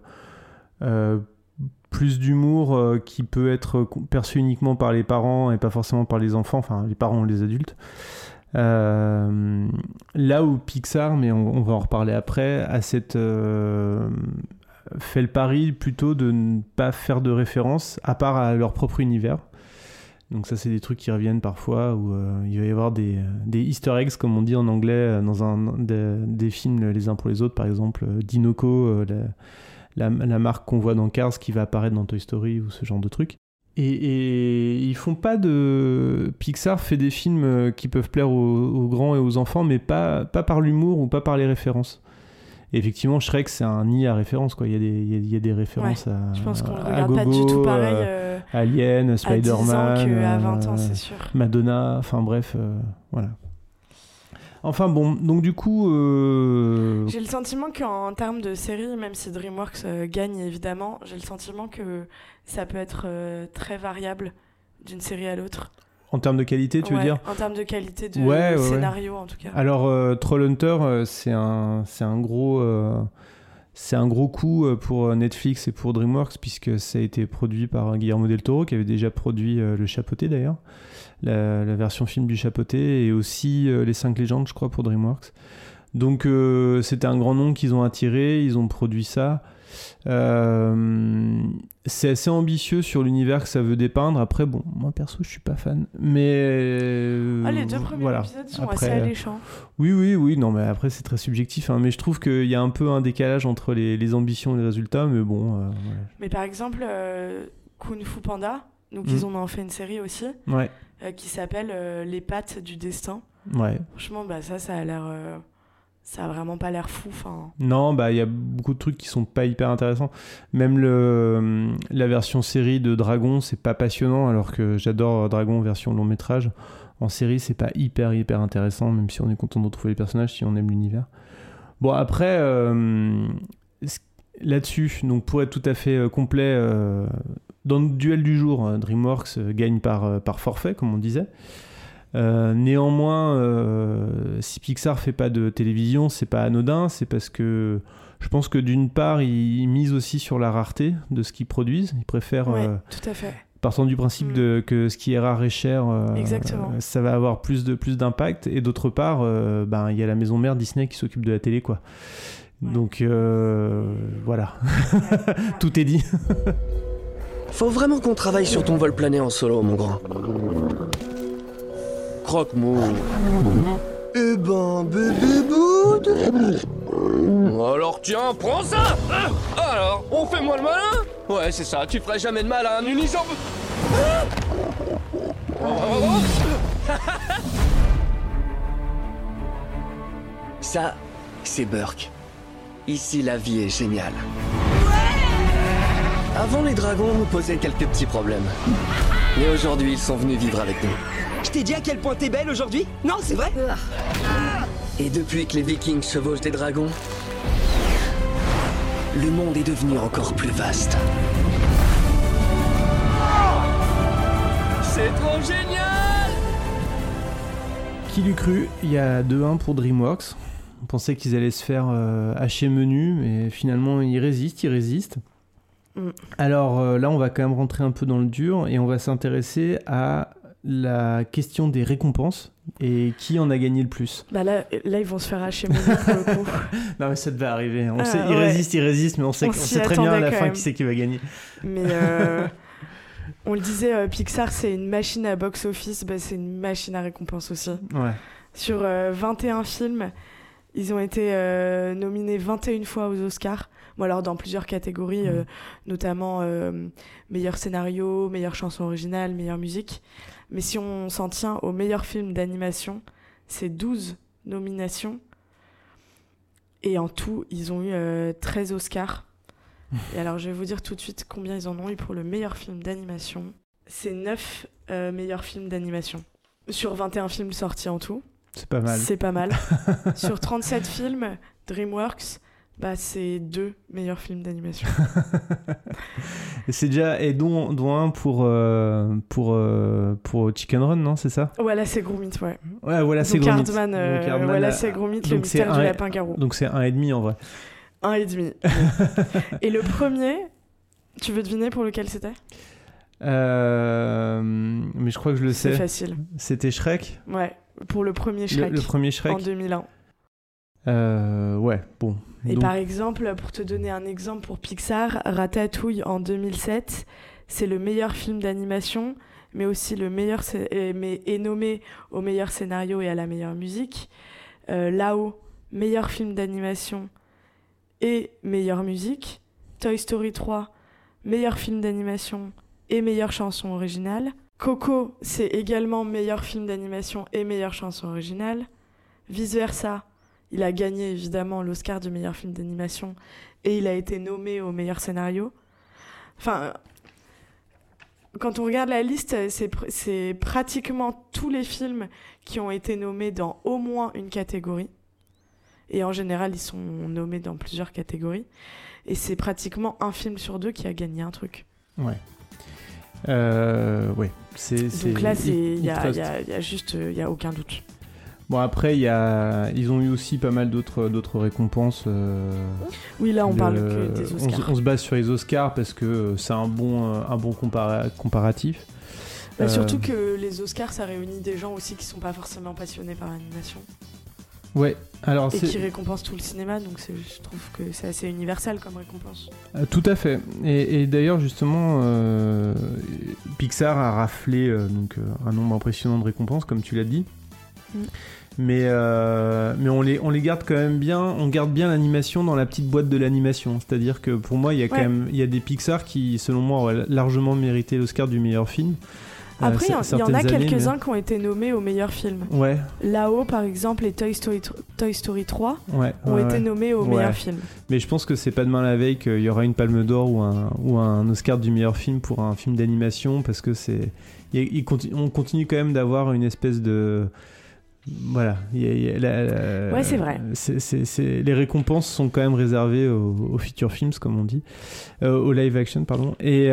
[SPEAKER 7] plus d'humour qui peut être perçu uniquement par les parents et pas forcément par les enfants, enfin les parents ou les adultes. Là où Pixar, mais on va en reparler après, a fait le pari plutôt de ne pas faire de référence à part à leur propre univers. Donc ça, c'est des trucs qui reviennent parfois où il va y avoir des easter eggs, comme on dit en anglais, dans des films les uns pour les autres. Par exemple, Dinoco, la marque qu'on voit dans Cars qui va apparaître dans Toy Story ou ce genre de trucs. Et ils font pas de... Pixar fait des films qui peuvent plaire aux grands et aux enfants, mais pas par l'humour ou pas par les références. Et effectivement, Shrek, c'est un nid à références, quoi. Il y a des références à
[SPEAKER 8] je pense qu'on
[SPEAKER 7] à
[SPEAKER 8] regarde
[SPEAKER 7] Gogo,
[SPEAKER 8] pas du tout pareil
[SPEAKER 7] Alien, Spider-Man,
[SPEAKER 8] à 10 ans qu'à 20 ans, c'est sûr.
[SPEAKER 7] Madonna, enfin bref, voilà. Enfin bon, donc du coup...
[SPEAKER 8] J'ai le sentiment qu'en termes de série, même si DreamWorks gagne évidemment, j'ai le sentiment que ça peut être très variable d'une série à l'autre.
[SPEAKER 7] En termes de qualité, tu veux dire ?
[SPEAKER 8] En termes de qualité de scénario, en tout cas.
[SPEAKER 7] Alors, Trollhunter, c'est un gros coup pour Netflix et pour DreamWorks, puisque ça a été produit par Guillermo del Toro, qui avait déjà produit Le Chapeauté, d'ailleurs. La version film du Chapeauté, et aussi Les 5 légendes, je crois, pour DreamWorks. Donc, c'était un grand nom qu'ils ont attiré, ils ont produit ça. C'est assez ambitieux sur l'univers que ça veut dépeindre. Après, bon, moi perso, je suis pas fan. Mais
[SPEAKER 8] les deux premiers épisodes sont assez alléchants.
[SPEAKER 7] Oui. Non, mais après, c'est très subjectif. Hein, mais je trouve qu'il y a un peu un décalage entre les ambitions et les résultats. Mais bon. Voilà.
[SPEAKER 8] Mais par exemple, Kung Fu Panda, donc ils en ont fait une série aussi, qui s'appelle Les pattes du destin. Ouais. Franchement, ça a l'air. Ça a vraiment pas l'air fou.
[SPEAKER 7] Non, il y a beaucoup de trucs qui sont pas hyper intéressants. Même la version série de Dragon, c'est pas passionnant, alors que j'adore Dragon version long métrage. En série, c'est pas hyper intéressant, même si on est content de retrouver les personnages, si on aime l'univers. Bon, après, là-dessus, donc pour être tout à fait complet, dans le duel du jour, DreamWorks gagne par forfait, comme on disait. Néanmoins, si Pixar fait pas de télévision, c'est pas anodin, c'est parce que je pense que d'une part ils misent aussi sur la rareté de ce qu'ils produisent. Ils préfèrent,
[SPEAKER 8] tout à fait.
[SPEAKER 7] Partant du principe que ce qui est rare et cher, ça va avoir plus d'impact. Et d'autre part, il y a la maison mère Disney qui s'occupe de la télé, quoi. Donc voilà, tout est dit.
[SPEAKER 15] Faut vraiment qu'on travaille sur ton vol plané en solo, mon grand. Croque-mou. Eh ben, bébé bout.
[SPEAKER 12] Alors tiens, prends ça. Alors, on fait moi le malin. Ouais, c'est ça, tu ferais jamais de mal à un unijambe.
[SPEAKER 15] Ça, c'est Burke. Ici, la vie est géniale. Avant, les dragons nous posaient quelques petits problèmes. Mais aujourd'hui, ils sont venus vivre avec nous.
[SPEAKER 4] Je t'ai dit à quel point t'es belle aujourd'hui ? Non, c'est vrai ?
[SPEAKER 15] Et depuis que les Vikings chevauchent des dragons, le monde est devenu encore plus vaste.
[SPEAKER 12] C'est trop génial!
[SPEAKER 7] Qui l'eût cru ? Il y a 2-1 pour DreamWorks. On pensait qu'ils allaient se faire hacher menu, mais finalement ils résistent. Alors là, on va quand même rentrer un peu dans le dur et on va s'intéresser à la question des récompenses et qui en a gagné le plus.
[SPEAKER 8] Bah là ils vont se faire hacher mon nom pour le coup.
[SPEAKER 7] Non mais ça devait arriver. On sait, il résiste, mais on sait très bien à la fin qui c'est qui va gagner.
[SPEAKER 8] Mais on le disait, Pixar c'est une machine à box-office, c'est une machine à récompense aussi.
[SPEAKER 7] Ouais.
[SPEAKER 8] Sur 21 films, ils ont été nominés 21 fois aux Oscars. Bon, alors dans plusieurs catégories, notamment meilleur scénario, meilleure chanson originale, meilleure musique. Mais si on s'en tient au meilleur film d'animation, c'est 12 nominations. Et en tout, ils ont eu 13 Oscars. Et alors, je vais vous dire tout de suite combien ils en ont eu pour le meilleur film d'animation. C'est 9 meilleurs films d'animation. Sur 21 films sortis en tout.
[SPEAKER 7] C'est pas mal.
[SPEAKER 8] C'est pas mal. Sur 37 films, DreamWorks, c'est 2 meilleurs films d'animation.
[SPEAKER 7] C'est déjà... Et dont un pour Chicken Run, non? C'est ça?
[SPEAKER 8] Wallace et Gromit, ouais.
[SPEAKER 7] Ouais, Wallace et Gromit.
[SPEAKER 8] Wallace et Gromit, le mystère du lapin garou.
[SPEAKER 7] Donc c'est 1,5 en vrai.
[SPEAKER 8] 1,5. Et le premier, tu veux deviner pour lequel c'était?
[SPEAKER 7] Mais je crois que je le sais.
[SPEAKER 8] C'est facile.
[SPEAKER 7] C'était Shrek?
[SPEAKER 8] Ouais, pour le premier Shrek.
[SPEAKER 7] Le premier Shrek.
[SPEAKER 8] En 2001.
[SPEAKER 7] Ouais, bon.
[SPEAKER 8] Et par exemple, pour te donner un exemple pour Pixar, Ratatouille en 2007, c'est le meilleur film d'animation, mais aussi le meilleur est nommé au meilleur scénario et à la meilleure musique. Là-haut, meilleur film d'animation et meilleure musique. Toy Story 3, meilleur film d'animation et meilleure chanson originale. Coco, c'est également meilleur film d'animation et meilleure chanson originale. Vice versa, il a gagné évidemment l'Oscar du meilleur film d'animation et il a été nommé au meilleur scénario. Enfin, quand on regarde la liste, c'est pratiquement tous les films qui ont été nommés dans au moins une catégorie. Et en général, ils sont nommés dans plusieurs catégories. Et c'est pratiquement un film sur 2 qui a gagné un truc.
[SPEAKER 7] Ouais. Ouais.
[SPEAKER 8] Donc là, il y a aucun doute.
[SPEAKER 7] Bon, après, ils ont eu aussi pas mal d'autres récompenses.
[SPEAKER 8] Oui, là, on parle que des Oscars.
[SPEAKER 7] On se base sur les Oscars parce que c'est un bon comparatif.
[SPEAKER 8] Surtout que les Oscars, ça réunit des gens aussi qui sont pas forcément passionnés par l'animation.
[SPEAKER 7] Ouais. Alors,
[SPEAKER 8] qui récompensent tout le cinéma, donc je trouve que c'est assez universel comme récompense.
[SPEAKER 7] Tout à fait. Et d'ailleurs, justement, Pixar a raflé un nombre impressionnant de récompenses, comme tu l'as dit. Mais on les garde quand même bien. On garde bien l'animation dans la petite boîte de l'animation. C'est-à-dire que pour moi, il y a quand même des Pixar qui, selon moi, auraient largement mérité l'Oscar du meilleur film.
[SPEAKER 8] Après, il y en a quelques-uns qui ont été nommés au meilleur film.
[SPEAKER 7] Ouais.
[SPEAKER 8] Là-haut, par exemple, les Toy Story 3 ont été nommés au meilleur film.
[SPEAKER 7] Mais je pense que c'est pas demain la veille qu'il y aura une Palme d'Or ou un Oscar du meilleur film pour un film d'animation, parce que on continue quand même d'avoir une espèce de... Voilà.
[SPEAKER 8] Ouais, c'est vrai.
[SPEAKER 7] Les récompenses sont quand même réservées aux feature films, comme on dit. Au live action, pardon. Et...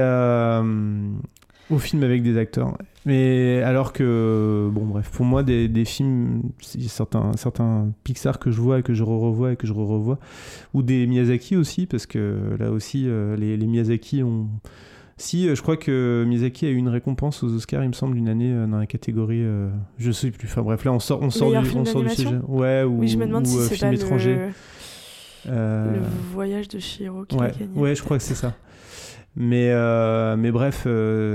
[SPEAKER 7] au film avec des acteurs. Mais alors que, bon bref, pour moi, des films, certains Pixar que je vois et que je revois et que je revois, ou des Miyazaki aussi, parce que là aussi, les Miyazaki ont... Si, je crois que Miyazaki a eu une récompense aux Oscars, il me semble, une année dans la catégorie... je sais plus, enfin bref, là on sort du sujet. Ouais,
[SPEAKER 8] oui, je me demande si c'est
[SPEAKER 7] film
[SPEAKER 8] pas
[SPEAKER 7] étranger.
[SPEAKER 8] Le voyage de Chihiro qui a gagné.
[SPEAKER 7] Ouais, je crois que c'est ça. Mais bref,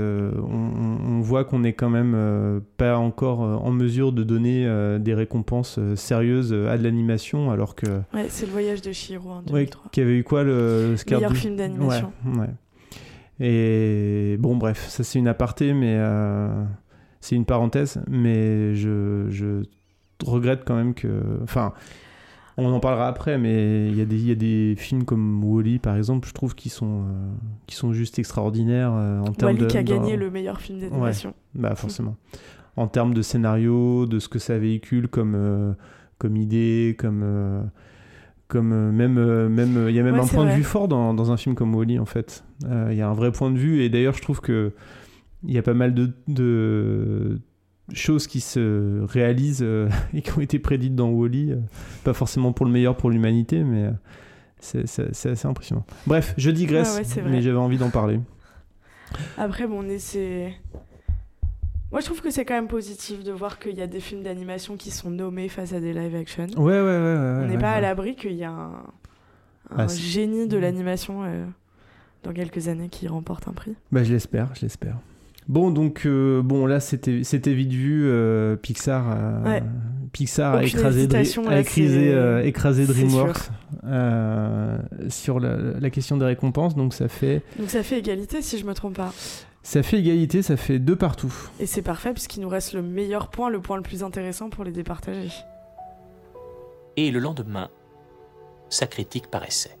[SPEAKER 7] on voit qu'on n'est quand même pas encore en mesure de donner des récompenses sérieuses à de l'animation, alors que...
[SPEAKER 8] Ouais, c'est le voyage de Chihiro en 2003.
[SPEAKER 7] Qui avait eu quoi, le Oscar
[SPEAKER 8] meilleur film d'animation.
[SPEAKER 7] Ouais. Et bon, bref, ça c'est une aparté, mais c'est une parenthèse, mais je regrette quand même que... Enfin... On en parlera après, mais il y a des films comme Wall-E, par exemple, je trouve qui sont juste extraordinaires en termes
[SPEAKER 8] Wall-E qui a gagné le meilleur film d'animation.
[SPEAKER 7] Ouais, bah forcément. En termes de scénario, de ce que ça véhicule comme idée, comme même il y a même un point de vue fort dans un film comme Wall-E, en fait. Il y a un vrai point de vue, et d'ailleurs je trouve que il y a pas mal de choses qui se réalisent et qui ont été prédites dans Wall-E, pas forcément pour le meilleur pour l'humanité, mais c'est assez impressionnant. Bref, je digresse, mais j'avais envie d'en parler.
[SPEAKER 8] Après, bon, Moi, je trouve que c'est quand même positif de voir qu'il y a des films d'animation qui sont nommés face à des live-action.
[SPEAKER 7] Ouais.
[SPEAKER 8] On n'est pas à l'abri qu'il y a un génie de l'animation dans quelques années qui remporte un prix.
[SPEAKER 7] Bah, je l'espère. Bon, donc, là, c'était vite vu. Pixar a écrasé DreamWorks sur la question des récompenses. Donc, ça fait
[SPEAKER 8] égalité, si je me trompe pas.
[SPEAKER 7] Ça fait égalité, ça fait 2 partout.
[SPEAKER 8] Et c'est parfait, puisqu'il nous reste le meilleur point, le point le plus intéressant pour les départager.
[SPEAKER 16] Et le lendemain, sa critique paraissait.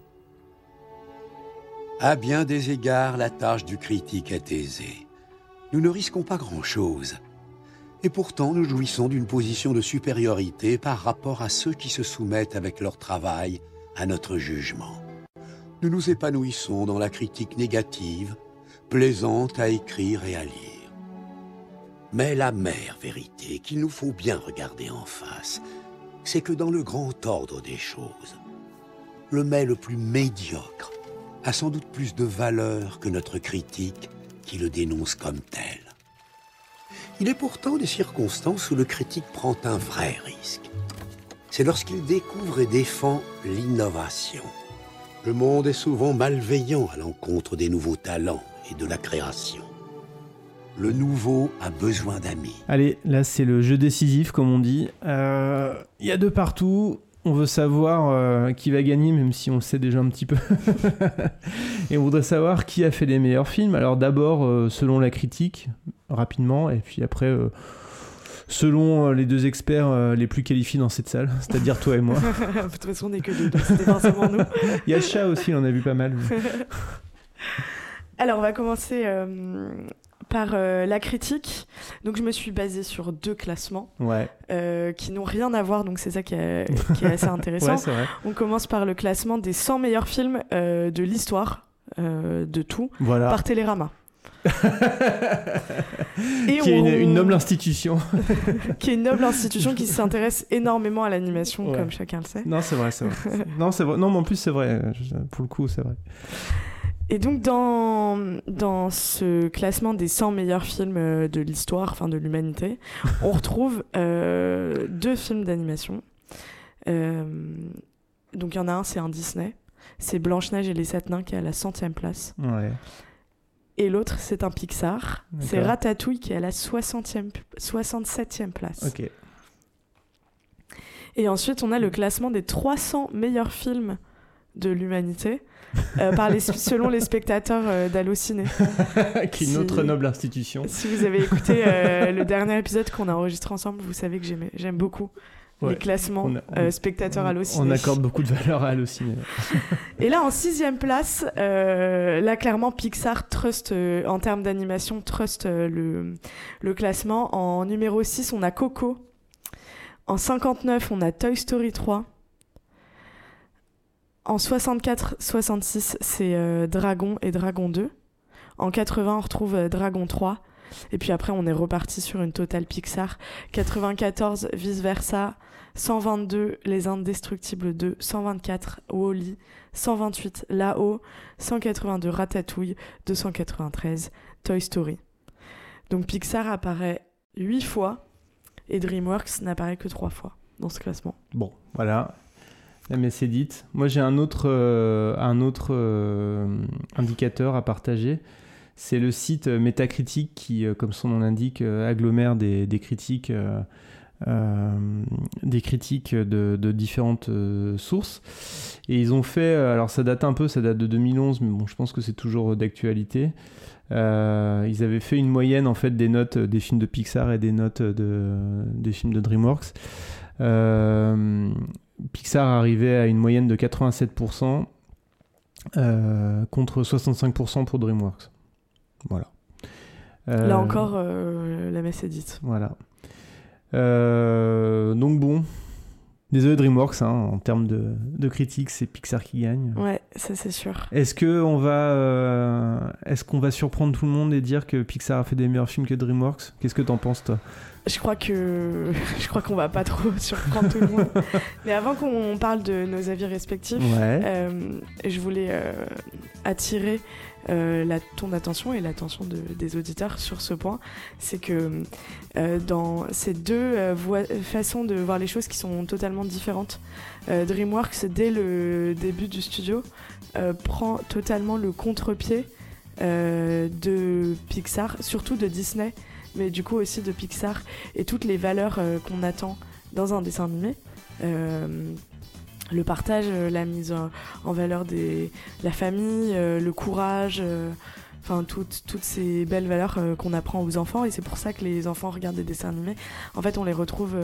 [SPEAKER 10] À bien des égards, la tâche du critique est aisée. Nous ne risquons pas grand-chose. Et pourtant, nous jouissons d'une position de supériorité par rapport à ceux qui se soumettent avec leur travail à notre jugement. Nous nous épanouissons dans la critique négative, plaisante à écrire et à lire. Mais la mère vérité qu'il nous faut bien regarder en face, c'est que dans le grand ordre des choses, le mets le plus médiocre a sans doute plus de valeur que notre critique qui le dénonce comme tel. Il est pourtant des circonstances où le critique prend un vrai risque. C'est lorsqu'il découvre et défend l'innovation. Le monde est souvent malveillant à l'encontre des nouveaux talents et de la création. Le nouveau a besoin d'amis.
[SPEAKER 7] Allez, là c'est le jeu décisif comme on dit. Il y a 2 partout. On veut savoir qui va gagner, même si on le sait déjà un petit peu. Et on voudrait savoir qui a fait les meilleurs films. Alors d'abord, selon la critique, rapidement, et puis après, selon les 2 experts les plus qualifiés dans cette salle, c'est-à-dire toi et moi.
[SPEAKER 8] De toute façon, on n'est que 2, donc c'était forcément nous.
[SPEAKER 7] Il y a le chat aussi, on en a vu pas mal.
[SPEAKER 8] Alors, on va commencer par la critique. Donc, je me suis basée sur 2 classements qui n'ont rien à voir, donc c'est ça qui est assez intéressant.
[SPEAKER 7] Ouais, c'est vrai.
[SPEAKER 8] On commence par le classement des 100 meilleurs films de l'histoire, de tout, par Télérama.
[SPEAKER 7] Et qui est une noble institution.
[SPEAKER 8] Qui est une noble institution qui s'intéresse énormément à l'animation, comme chacun le sait.
[SPEAKER 7] Non, c'est vrai. Non, c'est vrai. Non, mais en plus, c'est vrai. Pour le coup, c'est vrai.
[SPEAKER 8] Et donc, dans ce classement des 100 meilleurs films de l'histoire, enfin de l'humanité, on retrouve 2 films d'animation. Donc, il y en a un, c'est un Disney. C'est Blanche-Neige et les 7 nains qui est à la 100e place.
[SPEAKER 7] Ouais.
[SPEAKER 8] Et l'autre, c'est un Pixar. D'accord. C'est Ratatouille qui est à la 67e place.
[SPEAKER 7] Ok.
[SPEAKER 8] Et ensuite, on a le classement des 300 meilleurs films de l'humanité selon les spectateurs d'Allociné.
[SPEAKER 7] Qui est une autre noble institution.
[SPEAKER 8] Si vous avez écouté le dernier épisode qu'on a enregistré ensemble, vous savez que j'aime beaucoup les classements spectateurs Allociné.
[SPEAKER 7] On accorde beaucoup de valeur à Allociné.
[SPEAKER 8] Et là, en 6e place, là, clairement, Pixar trust, en termes d'animation, trust le classement. En numéro 6, on a Coco. En 59, on a Toy Story 3. En 64-66, c'est Dragon et Dragon 2. En 80, on retrouve Dragon 3. Et puis après, on est reparti sur une totale Pixar. 94, Vice Versa. 122, Les Indestructibles 2. 124, Wall-E. 128, Là-haut. 182, Ratatouille. 293, Toy Story. Donc Pixar apparaît 8 fois et DreamWorks n'apparaît que 3 fois dans ce classement.
[SPEAKER 7] Bon, voilà. La messe est dite. Moi, j'ai un autre indicateur à partager. C'est le site Metacritic qui, comme son nom l'indique, agglomère des critiques de différentes sources. Et ils ont fait... alors, ça date de 2011, mais bon, je pense que c'est toujours d'actualité. Ils avaient fait une moyenne, en fait, des notes des films de Pixar et des notes des films de DreamWorks. Pixar arrivait à une moyenne de 87% contre 65% pour DreamWorks. Voilà.
[SPEAKER 8] Là encore, la messe est dite.
[SPEAKER 7] Voilà. Donc bon, désolé DreamWorks, en termes de critiques, c'est Pixar qui gagne.
[SPEAKER 8] Ouais, ça c'est sûr.
[SPEAKER 7] Est-ce qu'on va surprendre tout le monde et dire que Pixar a fait des meilleurs films que DreamWorks ? Qu'est-ce que t'en penses, toi ?
[SPEAKER 8] Je crois qu'on va pas trop surprendre tout le monde. Mais avant qu'on parle de nos avis respectifs, je voulais attirer ton attention et l'attention des auditeurs sur ce point. C'est que dans ces deux façons de voir les choses qui sont totalement différentes, DreamWorks, dès le début du studio, prend totalement le contre-pied de Pixar, surtout de Disney, mais du coup aussi de Pixar, et toutes les valeurs qu'on attend dans un dessin animé. Le partage, la mise en valeur de la famille, le courage, enfin toutes ces belles valeurs qu'on apprend aux enfants, et c'est pour ça que les enfants regardent des dessins animés. En fait, on les retrouve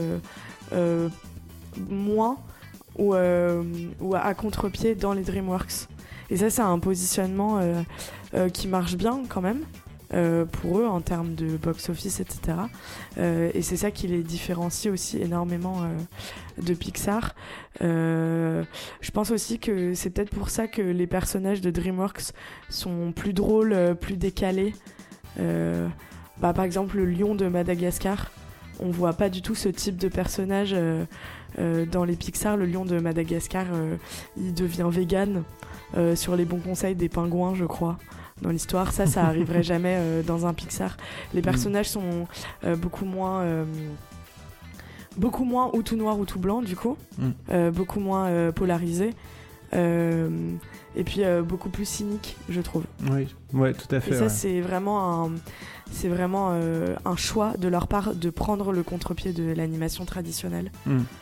[SPEAKER 8] moins ou à contre-pied dans les DreamWorks. Et ça, c'est un positionnement qui marche bien quand même. Pour eux en termes de box-office, etc. Et c'est ça qui les différencie aussi énormément de Pixar. Je pense aussi que c'est peut-être pour ça que les personnages de DreamWorks sont plus drôles, plus décalés. Par exemple, le lion de Madagascar, on voit pas du tout ce type de personnage dans les Pixar. Le lion de Madagascar, il devient vegan sur les bons conseils des pingouins, je crois. Dans l'histoire, ça arriverait jamais dans un Pixar. Les personnages sont beaucoup moins ou tout noir ou tout blanc, du coup, beaucoup moins polarisés, et puis beaucoup plus cyniques, je trouve.
[SPEAKER 7] Oui, ouais, tout à fait.
[SPEAKER 8] Et ça, c'est vraiment un choix de leur part de prendre le contre-pied de l'animation traditionnelle.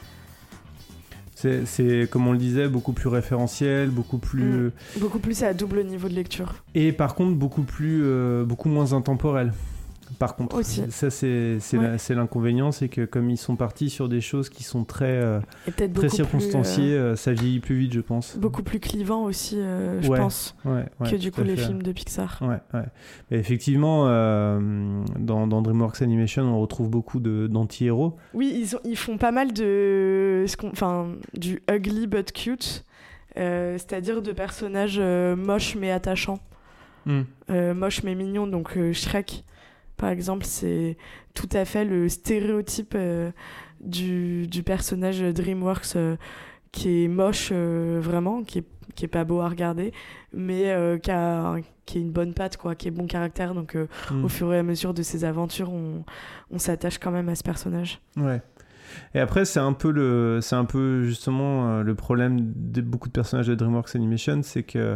[SPEAKER 7] C'est, comme on le disait, beaucoup plus référentiel, beaucoup plus
[SPEAKER 8] à double niveau de lecture.
[SPEAKER 7] Et par contre, beaucoup moins intemporel. Par contre,
[SPEAKER 8] aussi.
[SPEAKER 7] Ça c'est l'inconvénient, c'est que comme ils sont partis sur des choses qui sont très circonstanciées, ça vieillit plus vite, je pense.
[SPEAKER 8] Beaucoup plus clivant aussi, je pense, que du coup les films de Pixar.
[SPEAKER 7] Et effectivement, dans DreamWorks Animation, on retrouve beaucoup d'anti-héros.
[SPEAKER 8] Oui, ils font pas mal du ugly but cute, c'est-à-dire de personnages moches mais attachants, moches mais mignons. Donc Shrek, par exemple, c'est tout à fait le stéréotype du personnage DreamWorks qui est moche, vraiment, qui est pas beau à regarder, mais qui a une bonne patte, quoi, qui est bon caractère. Donc au fur et à mesure de ses aventures, on s'attache quand même à ce personnage.
[SPEAKER 7] Ouais. Et après, c'est un peu justement le problème de beaucoup de personnages de DreamWorks Animation, c'est que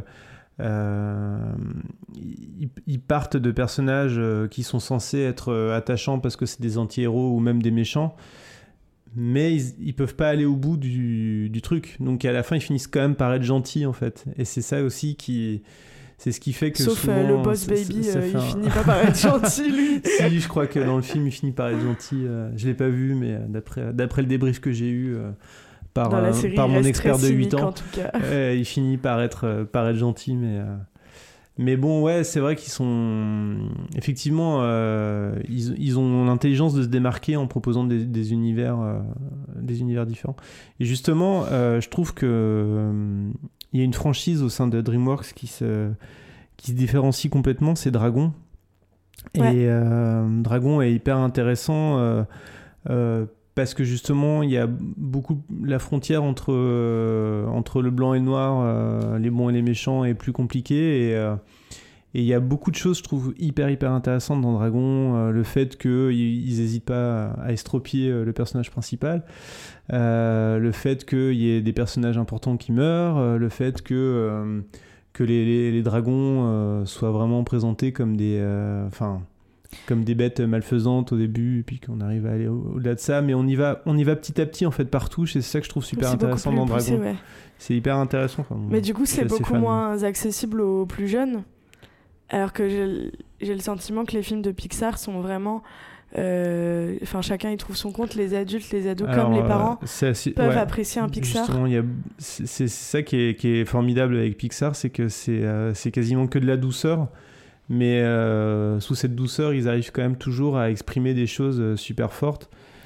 [SPEAKER 7] ils partent de personnages qui sont censés être attachants parce que c'est des anti-héros ou même des méchants, mais ils peuvent pas aller au bout du truc, donc à la fin ils finissent quand même par être gentils en fait, et c'est ça aussi c'est ce qui fait que
[SPEAKER 8] sauf
[SPEAKER 7] souvent,
[SPEAKER 8] le boss baby, il finit pas par être gentil, lui.
[SPEAKER 7] Si, je crois que dans le film il finit par être gentil, je l'ai pas vu, mais d'après le débrief que j'ai eu par mon expert de 8 ans,
[SPEAKER 8] en tout cas.
[SPEAKER 7] Il finit par être gentil, mais bon, ouais, c'est vrai qu'ils sont effectivement ils ont l'intelligence de se démarquer en proposant des univers différents. Et justement, je trouve que il y a une franchise au sein de DreamWorks qui se différencie complètement, c'est Dragon. Ouais. Et Dragon est hyper intéressant parce que justement il y a beaucoup la frontière entre le blanc et le noir, les bons et les méchants est plus compliquée, et il y a beaucoup de choses, je trouve, hyper intéressantes dans Dragon. Le fait qu'ils n'hésitent pas à estropier le personnage principal, le fait qu'il y ait des personnages importants qui meurent, le fait que les dragons soient vraiment présentés comme comme des bêtes malfaisantes au début, puis qu'on arrive à aller au-delà de ça, mais on y va petit à petit en fait par touche, et c'est ça que je trouve super intéressant dans Dragon. Ouais. C'est hyper intéressant.
[SPEAKER 8] Mais du coup, c'est beaucoup moins accessible aux plus jeunes, alors que j'ai le sentiment que les films de Pixar sont vraiment... chacun y trouve son compte, les adultes, les ados, comme les parents peuvent apprécier un Pixar.
[SPEAKER 7] Justement, c'est ça qui est formidable avec Pixar, c'est que c'est quasiment que de la douceur, mais sous cette douceur, ils arrivent quand même toujours à exprimer des choses super fortes.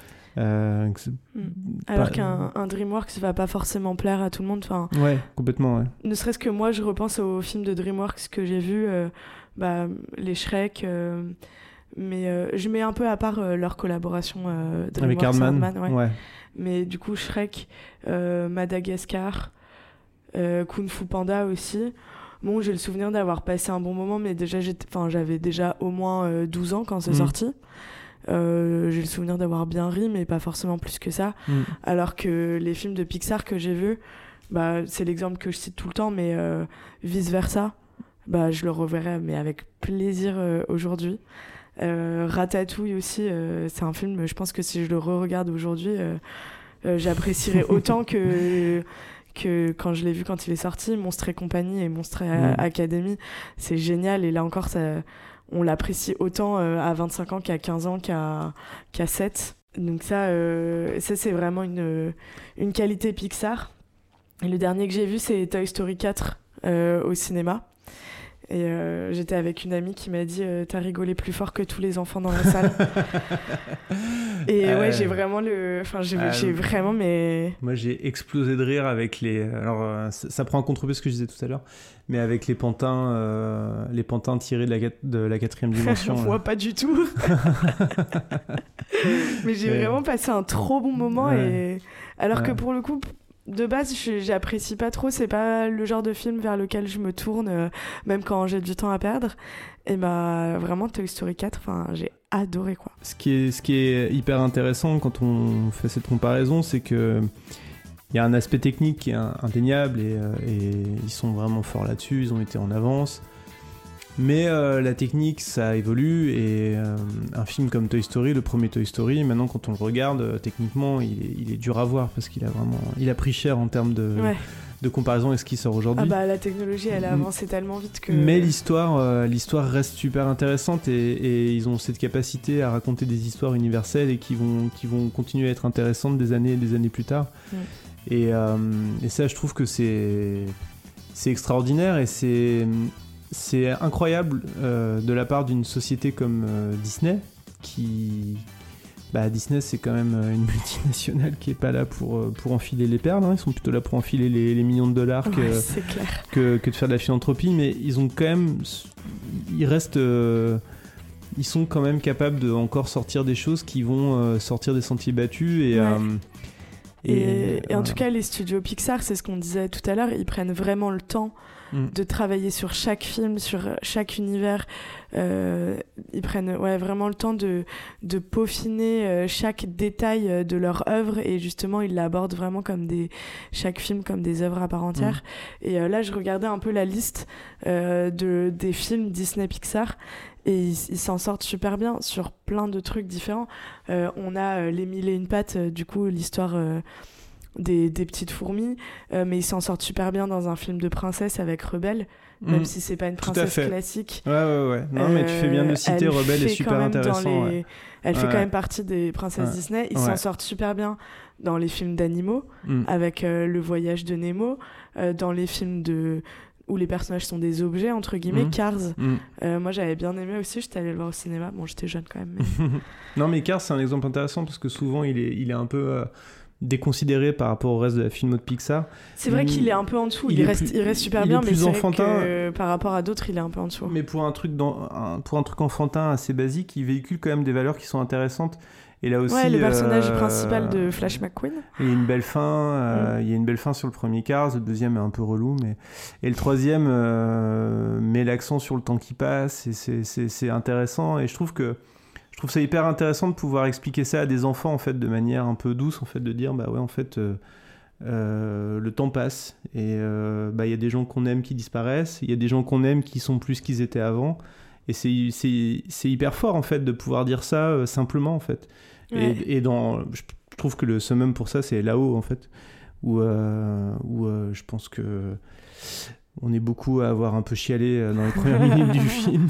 [SPEAKER 8] Alors qu'un DreamWorks va pas forcément plaire à tout le monde.
[SPEAKER 7] Ouais, complètement. Ouais.
[SPEAKER 8] Ne serait-ce que moi, je repense aux films de DreamWorks que j'ai vus, les Shrek, Mais je mets un peu à part leur collaboration
[SPEAKER 7] avec Hardman. Ouais.
[SPEAKER 8] Mais du coup, Shrek, Madagascar, Kung Fu Panda aussi. Bon, j'ai le souvenir d'avoir passé un bon moment, mais déjà, j'avais déjà au moins 12 ans quand c'est sorti. J'ai le souvenir d'avoir bien ri, mais pas forcément plus que ça. Alors que les films de Pixar que j'ai vus, c'est l'exemple que je cite tout le temps, mais vice-versa, je le reverrai, mais avec plaisir aujourd'hui. Ratatouille aussi, c'est un film, je pense que si je le re-regarde aujourd'hui, j'apprécierais autant que quand je l'ai vu quand il est sorti. Monstres et compagnie et Monstres Academy, c'est génial, et là encore on l'apprécie autant à 25 ans qu'à 15 ans qu'à 7. Donc ça c'est vraiment une qualité Pixar. Et le dernier que j'ai vu, c'est Toy Story 4 au cinéma. Et j'étais avec une amie qui m'a dit t'as rigolé plus fort que tous les enfants dans la salle. Et ouais, j'ai vraiment j'ai vraiment
[SPEAKER 7] moi j'ai explosé de rire avec les ça prend un contre-pied ce que je disais tout à l'heure, mais avec les pantins tirés de la 4e dimension.
[SPEAKER 8] Moi pas du tout. Mais j'ai vraiment passé un trop bon moment. Et alors que pour le coup, de base, j'apprécie pas trop, c'est pas le genre de film vers lequel je me tourne, même quand j'ai du temps à perdre. Et vraiment, Toy Story 4, j'ai adoré, quoi.
[SPEAKER 7] Ce qui est hyper intéressant quand on fait cette comparaison, c'est que il y a un aspect technique qui est indéniable, et ils sont vraiment forts là-dessus, ils ont été en avance. Mais la technique, ça évolue, et un film comme Toy Story, le premier Toy Story, maintenant quand on le regarde, techniquement, il est dur à voir, parce qu'il a pris cher en termes de comparaison avec ce qui sort aujourd'hui.
[SPEAKER 8] La technologie, elle a avancé tellement vite que...
[SPEAKER 7] Mais l'histoire reste super intéressante, et ils ont cette capacité à raconter des histoires universelles et qui vont continuer à être intéressantes des années et des années plus tard. Et ça, je trouve que c'est extraordinaire, et c'est incroyable de la part d'une société comme Disney, qui... Disney, c'est quand même une multinationale qui est pas là pour enfiler les perles, hein. Ils sont plutôt là pour enfiler les millions de dollars que de faire de la philanthropie, mais ils ont quand même... Ils sont quand même capables de encore sortir des choses qui vont sortir des sentiers battus,
[SPEAKER 8] et en tout cas, les studios Pixar, c'est ce qu'on disait tout à l'heure, ils prennent vraiment le temps de travailler sur chaque film, sur chaque univers. Ils prennent vraiment le temps de peaufiner chaque détail de leur œuvre, et justement, ils l'abordent vraiment chaque film comme des œuvres à part entière. Et là, je regardais un peu la liste des films Disney Pixar, et ils s'en sortent super bien sur plein de trucs différents. On a Les Mille et une pattes, du coup, l'histoire des petites fourmis, mais ils s'en sortent super bien dans un film de princesse avec Rebelle, même si c'est pas une princesse classique.
[SPEAKER 7] Ouais. Non, mais tu fais bien de citer, Rebelle est super intéressant.
[SPEAKER 8] Elle fait quand même partie des princesses Disney. Ils s'en sortent super bien dans les films d'animaux, avec Le Voyage de Nemo, dans les films où les personnages sont des objets, entre guillemets, Cars. Moi, j'avais bien aimé aussi, j'étais allée le voir au cinéma. Bon, j'étais jeune quand même. Mais...
[SPEAKER 7] Non, mais Cars, c'est un exemple intéressant, parce que souvent, il est un peu déconsidéré par rapport au reste de la filmo de Pixar.
[SPEAKER 8] C'est vrai qu'il est un peu en dessous, il reste super bien, mais c'est vrai que par rapport à d'autres, il est un peu en dessous.
[SPEAKER 7] Mais pour un truc enfantin assez basique, il véhicule quand même des valeurs qui sont intéressantes. Et là aussi,
[SPEAKER 8] le personnage principal de Flash McQueen.
[SPEAKER 7] Il y a une belle fin. Il y a une belle fin sur le premier Cars. Le deuxième est un peu relou, et le troisième met l'accent sur le temps qui passe. Et c'est intéressant. Et je trouve ça hyper intéressant de pouvoir expliquer ça à des enfants, en fait, de manière un peu douce, en fait, de dire en fait, le temps passe, et y a des gens qu'on aime qui disparaissent, il y a des gens qu'on aime qui sont plus qu'ils étaient avant. Et c'est hyper fort, en fait, de pouvoir dire ça simplement, en fait. Et je trouve que le summum pour ça, c'est là-haut, en fait, où je pense que on est beaucoup à avoir un peu chialé dans les premières minutes du film.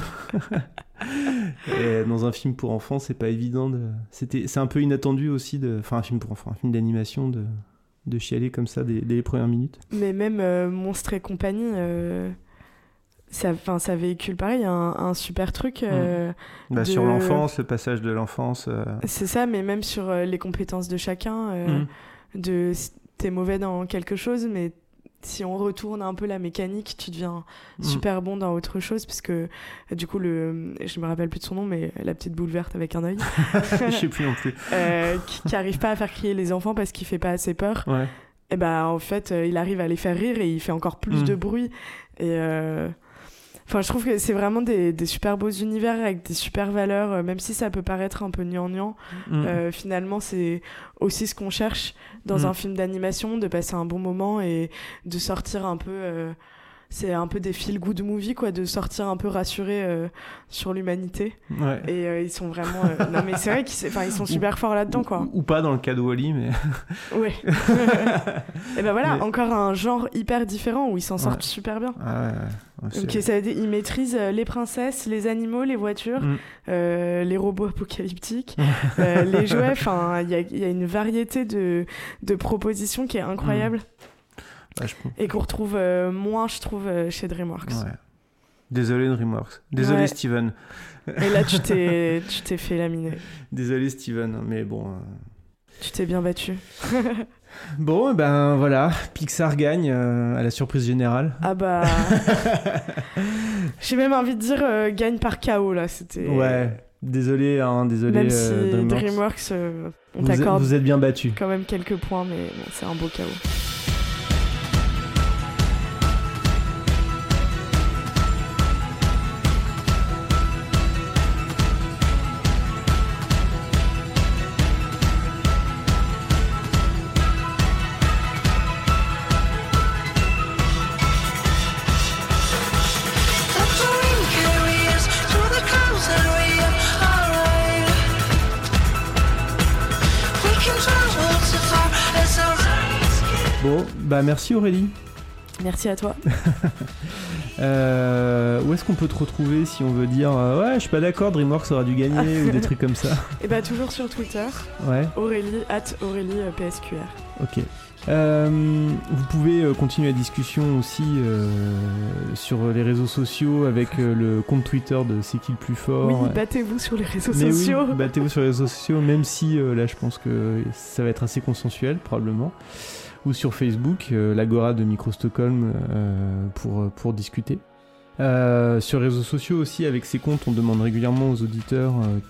[SPEAKER 7] Et dans un film pour enfants, c'est pas évident c'est un peu inattendu aussi un film pour enfants, un film d'animation, de chialer comme ça dès les premières minutes.
[SPEAKER 8] Mais même Monstres et compagnie, ça véhicule pareil un super truc
[SPEAKER 7] sur l'enfance, le passage de l'enfance,
[SPEAKER 8] c'est ça, mais même sur les compétences de chacun, t'es mauvais dans quelque chose, mais si on retourne un peu la mécanique, tu deviens super bon dans autre chose, parce que du coup, je me rappelle plus de son nom, mais la petite boule verte avec un œil,
[SPEAKER 7] je sais plus non plus,
[SPEAKER 8] qui arrive pas à faire crier les enfants parce qu'il fait pas assez peur.
[SPEAKER 7] Ouais.
[SPEAKER 8] Et en fait, il arrive à les faire rire et il fait encore plus de bruit. Et enfin, je trouve que c'est vraiment des super beaux univers avec des super valeurs, même si ça peut paraître un peu gnangnan. Finalement, c'est aussi ce qu'on cherche dans un film d'animation, de passer un bon moment et de sortir un peu... c'est un peu des feel-good movies, quoi, de sortir un peu rassuré sur l'humanité.
[SPEAKER 7] Ouais.
[SPEAKER 8] Et ils sont vraiment... non, mais c'est vrai qu'ils sont super forts là-dedans, quoi.
[SPEAKER 7] Ou pas dans le cas de Wall-E, mais...
[SPEAKER 8] Ouais. Et voilà, encore un genre hyper différent où ils s'en sortent super bien. Donc ils maîtrisent les princesses, les animaux, les voitures, les robots apocalyptiques, les jouets. Enfin, il y a une variété de propositions qui est incroyable. Et qu'on retrouve moins, je trouve, chez DreamWorks. Ouais.
[SPEAKER 7] Désolé DreamWorks. Désolé Steven.
[SPEAKER 8] Et là, tu t'es fait laminer.
[SPEAKER 7] Désolé Steven, mais bon...
[SPEAKER 8] Tu t'es bien battu.
[SPEAKER 7] Bon, voilà, Pixar gagne à la surprise générale.
[SPEAKER 8] Ah bah... J'ai même envie de dire gagne par KO, là. C'était...
[SPEAKER 7] Ouais, désolé.
[SPEAKER 8] Même si DreamWorks, on t'accorde...
[SPEAKER 7] Vous êtes bien battu.
[SPEAKER 8] Quand même quelques points, mais bon, c'est un beau KO.
[SPEAKER 7] Bon, merci Aurélie.
[SPEAKER 8] Merci à toi.
[SPEAKER 7] Où est-ce qu'on peut te retrouver si on veut dire ouais, je suis pas d'accord, DreamWorks aura dû gagner ou des trucs comme ça?
[SPEAKER 8] Et toujours sur Twitter.
[SPEAKER 7] Ouais.
[SPEAKER 8] Aurélie @AuréliePSQR.
[SPEAKER 7] Ok. Vous pouvez continuer la discussion aussi sur les réseaux sociaux avec le compte Twitter de C'est qui le plus fort.
[SPEAKER 8] Oui, battez-vous sur les réseaux sociaux.
[SPEAKER 7] Oui, battez-vous sur les réseaux sociaux, même si là je pense que ça va être assez consensuel probablement. Ou sur Facebook, l'Agora de Micro Stockholm pour discuter. Sur les réseaux sociaux aussi, avec ces comptes, on demande régulièrement aux auditeurs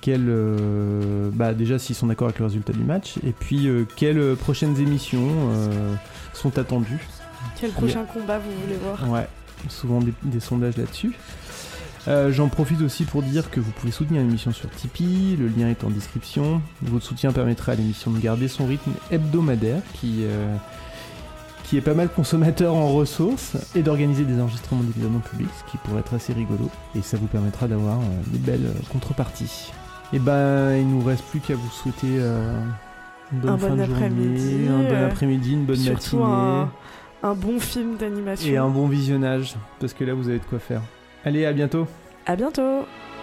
[SPEAKER 7] déjà s'ils sont d'accord avec le résultat du match, et puis quelles prochaines émissions sont attendues.
[SPEAKER 8] Quel prochain combat vous voulez voir?
[SPEAKER 7] Ouais, souvent des sondages là-dessus. J'en profite aussi pour dire que vous pouvez soutenir l'émission sur Tipeee, le lien est en description. Votre soutien permettra à l'émission de garder son rythme hebdomadaire qui est pas mal consommateur en ressources, et d'organiser des enregistrements d'épisodes en public, ce qui pourrait être assez rigolo, et ça vous permettra d'avoir des belles contreparties. Et il nous reste plus qu'à vous souhaiter une bonne fin de journée, un bon après-midi, une bonne matinée.
[SPEAKER 8] Surtout un bon film d'animation.
[SPEAKER 7] Et un bon visionnage, parce que là vous avez de quoi faire. Allez, à bientôt.
[SPEAKER 8] À bientôt.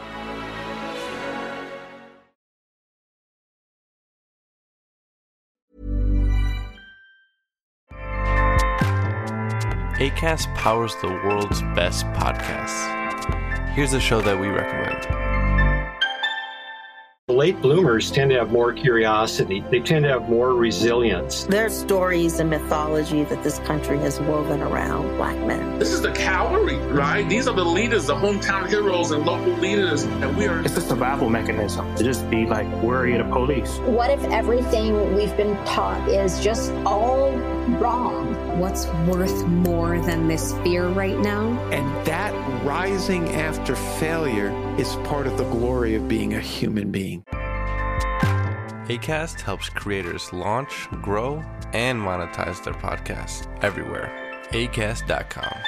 [SPEAKER 17] Acast powers the world's best podcasts. Here's a show that we recommend.
[SPEAKER 18] Late bloomers tend to have more curiosity. They tend to have more resilience.
[SPEAKER 19] There are stories and mythology that this country has woven around Black men.
[SPEAKER 20] This is the cavalry, right? These are the leaders, the hometown heroes and local leaders. And we are...
[SPEAKER 21] It's a survival mechanism to just be worried of police.
[SPEAKER 22] What if everything we've been taught is just all wrong?
[SPEAKER 23] What's worth more than this fear right now?
[SPEAKER 24] And that rising after failure is part of the glory of being a human being.
[SPEAKER 17] Acast helps creators launch, grow, and monetize their podcasts everywhere. Acast.com.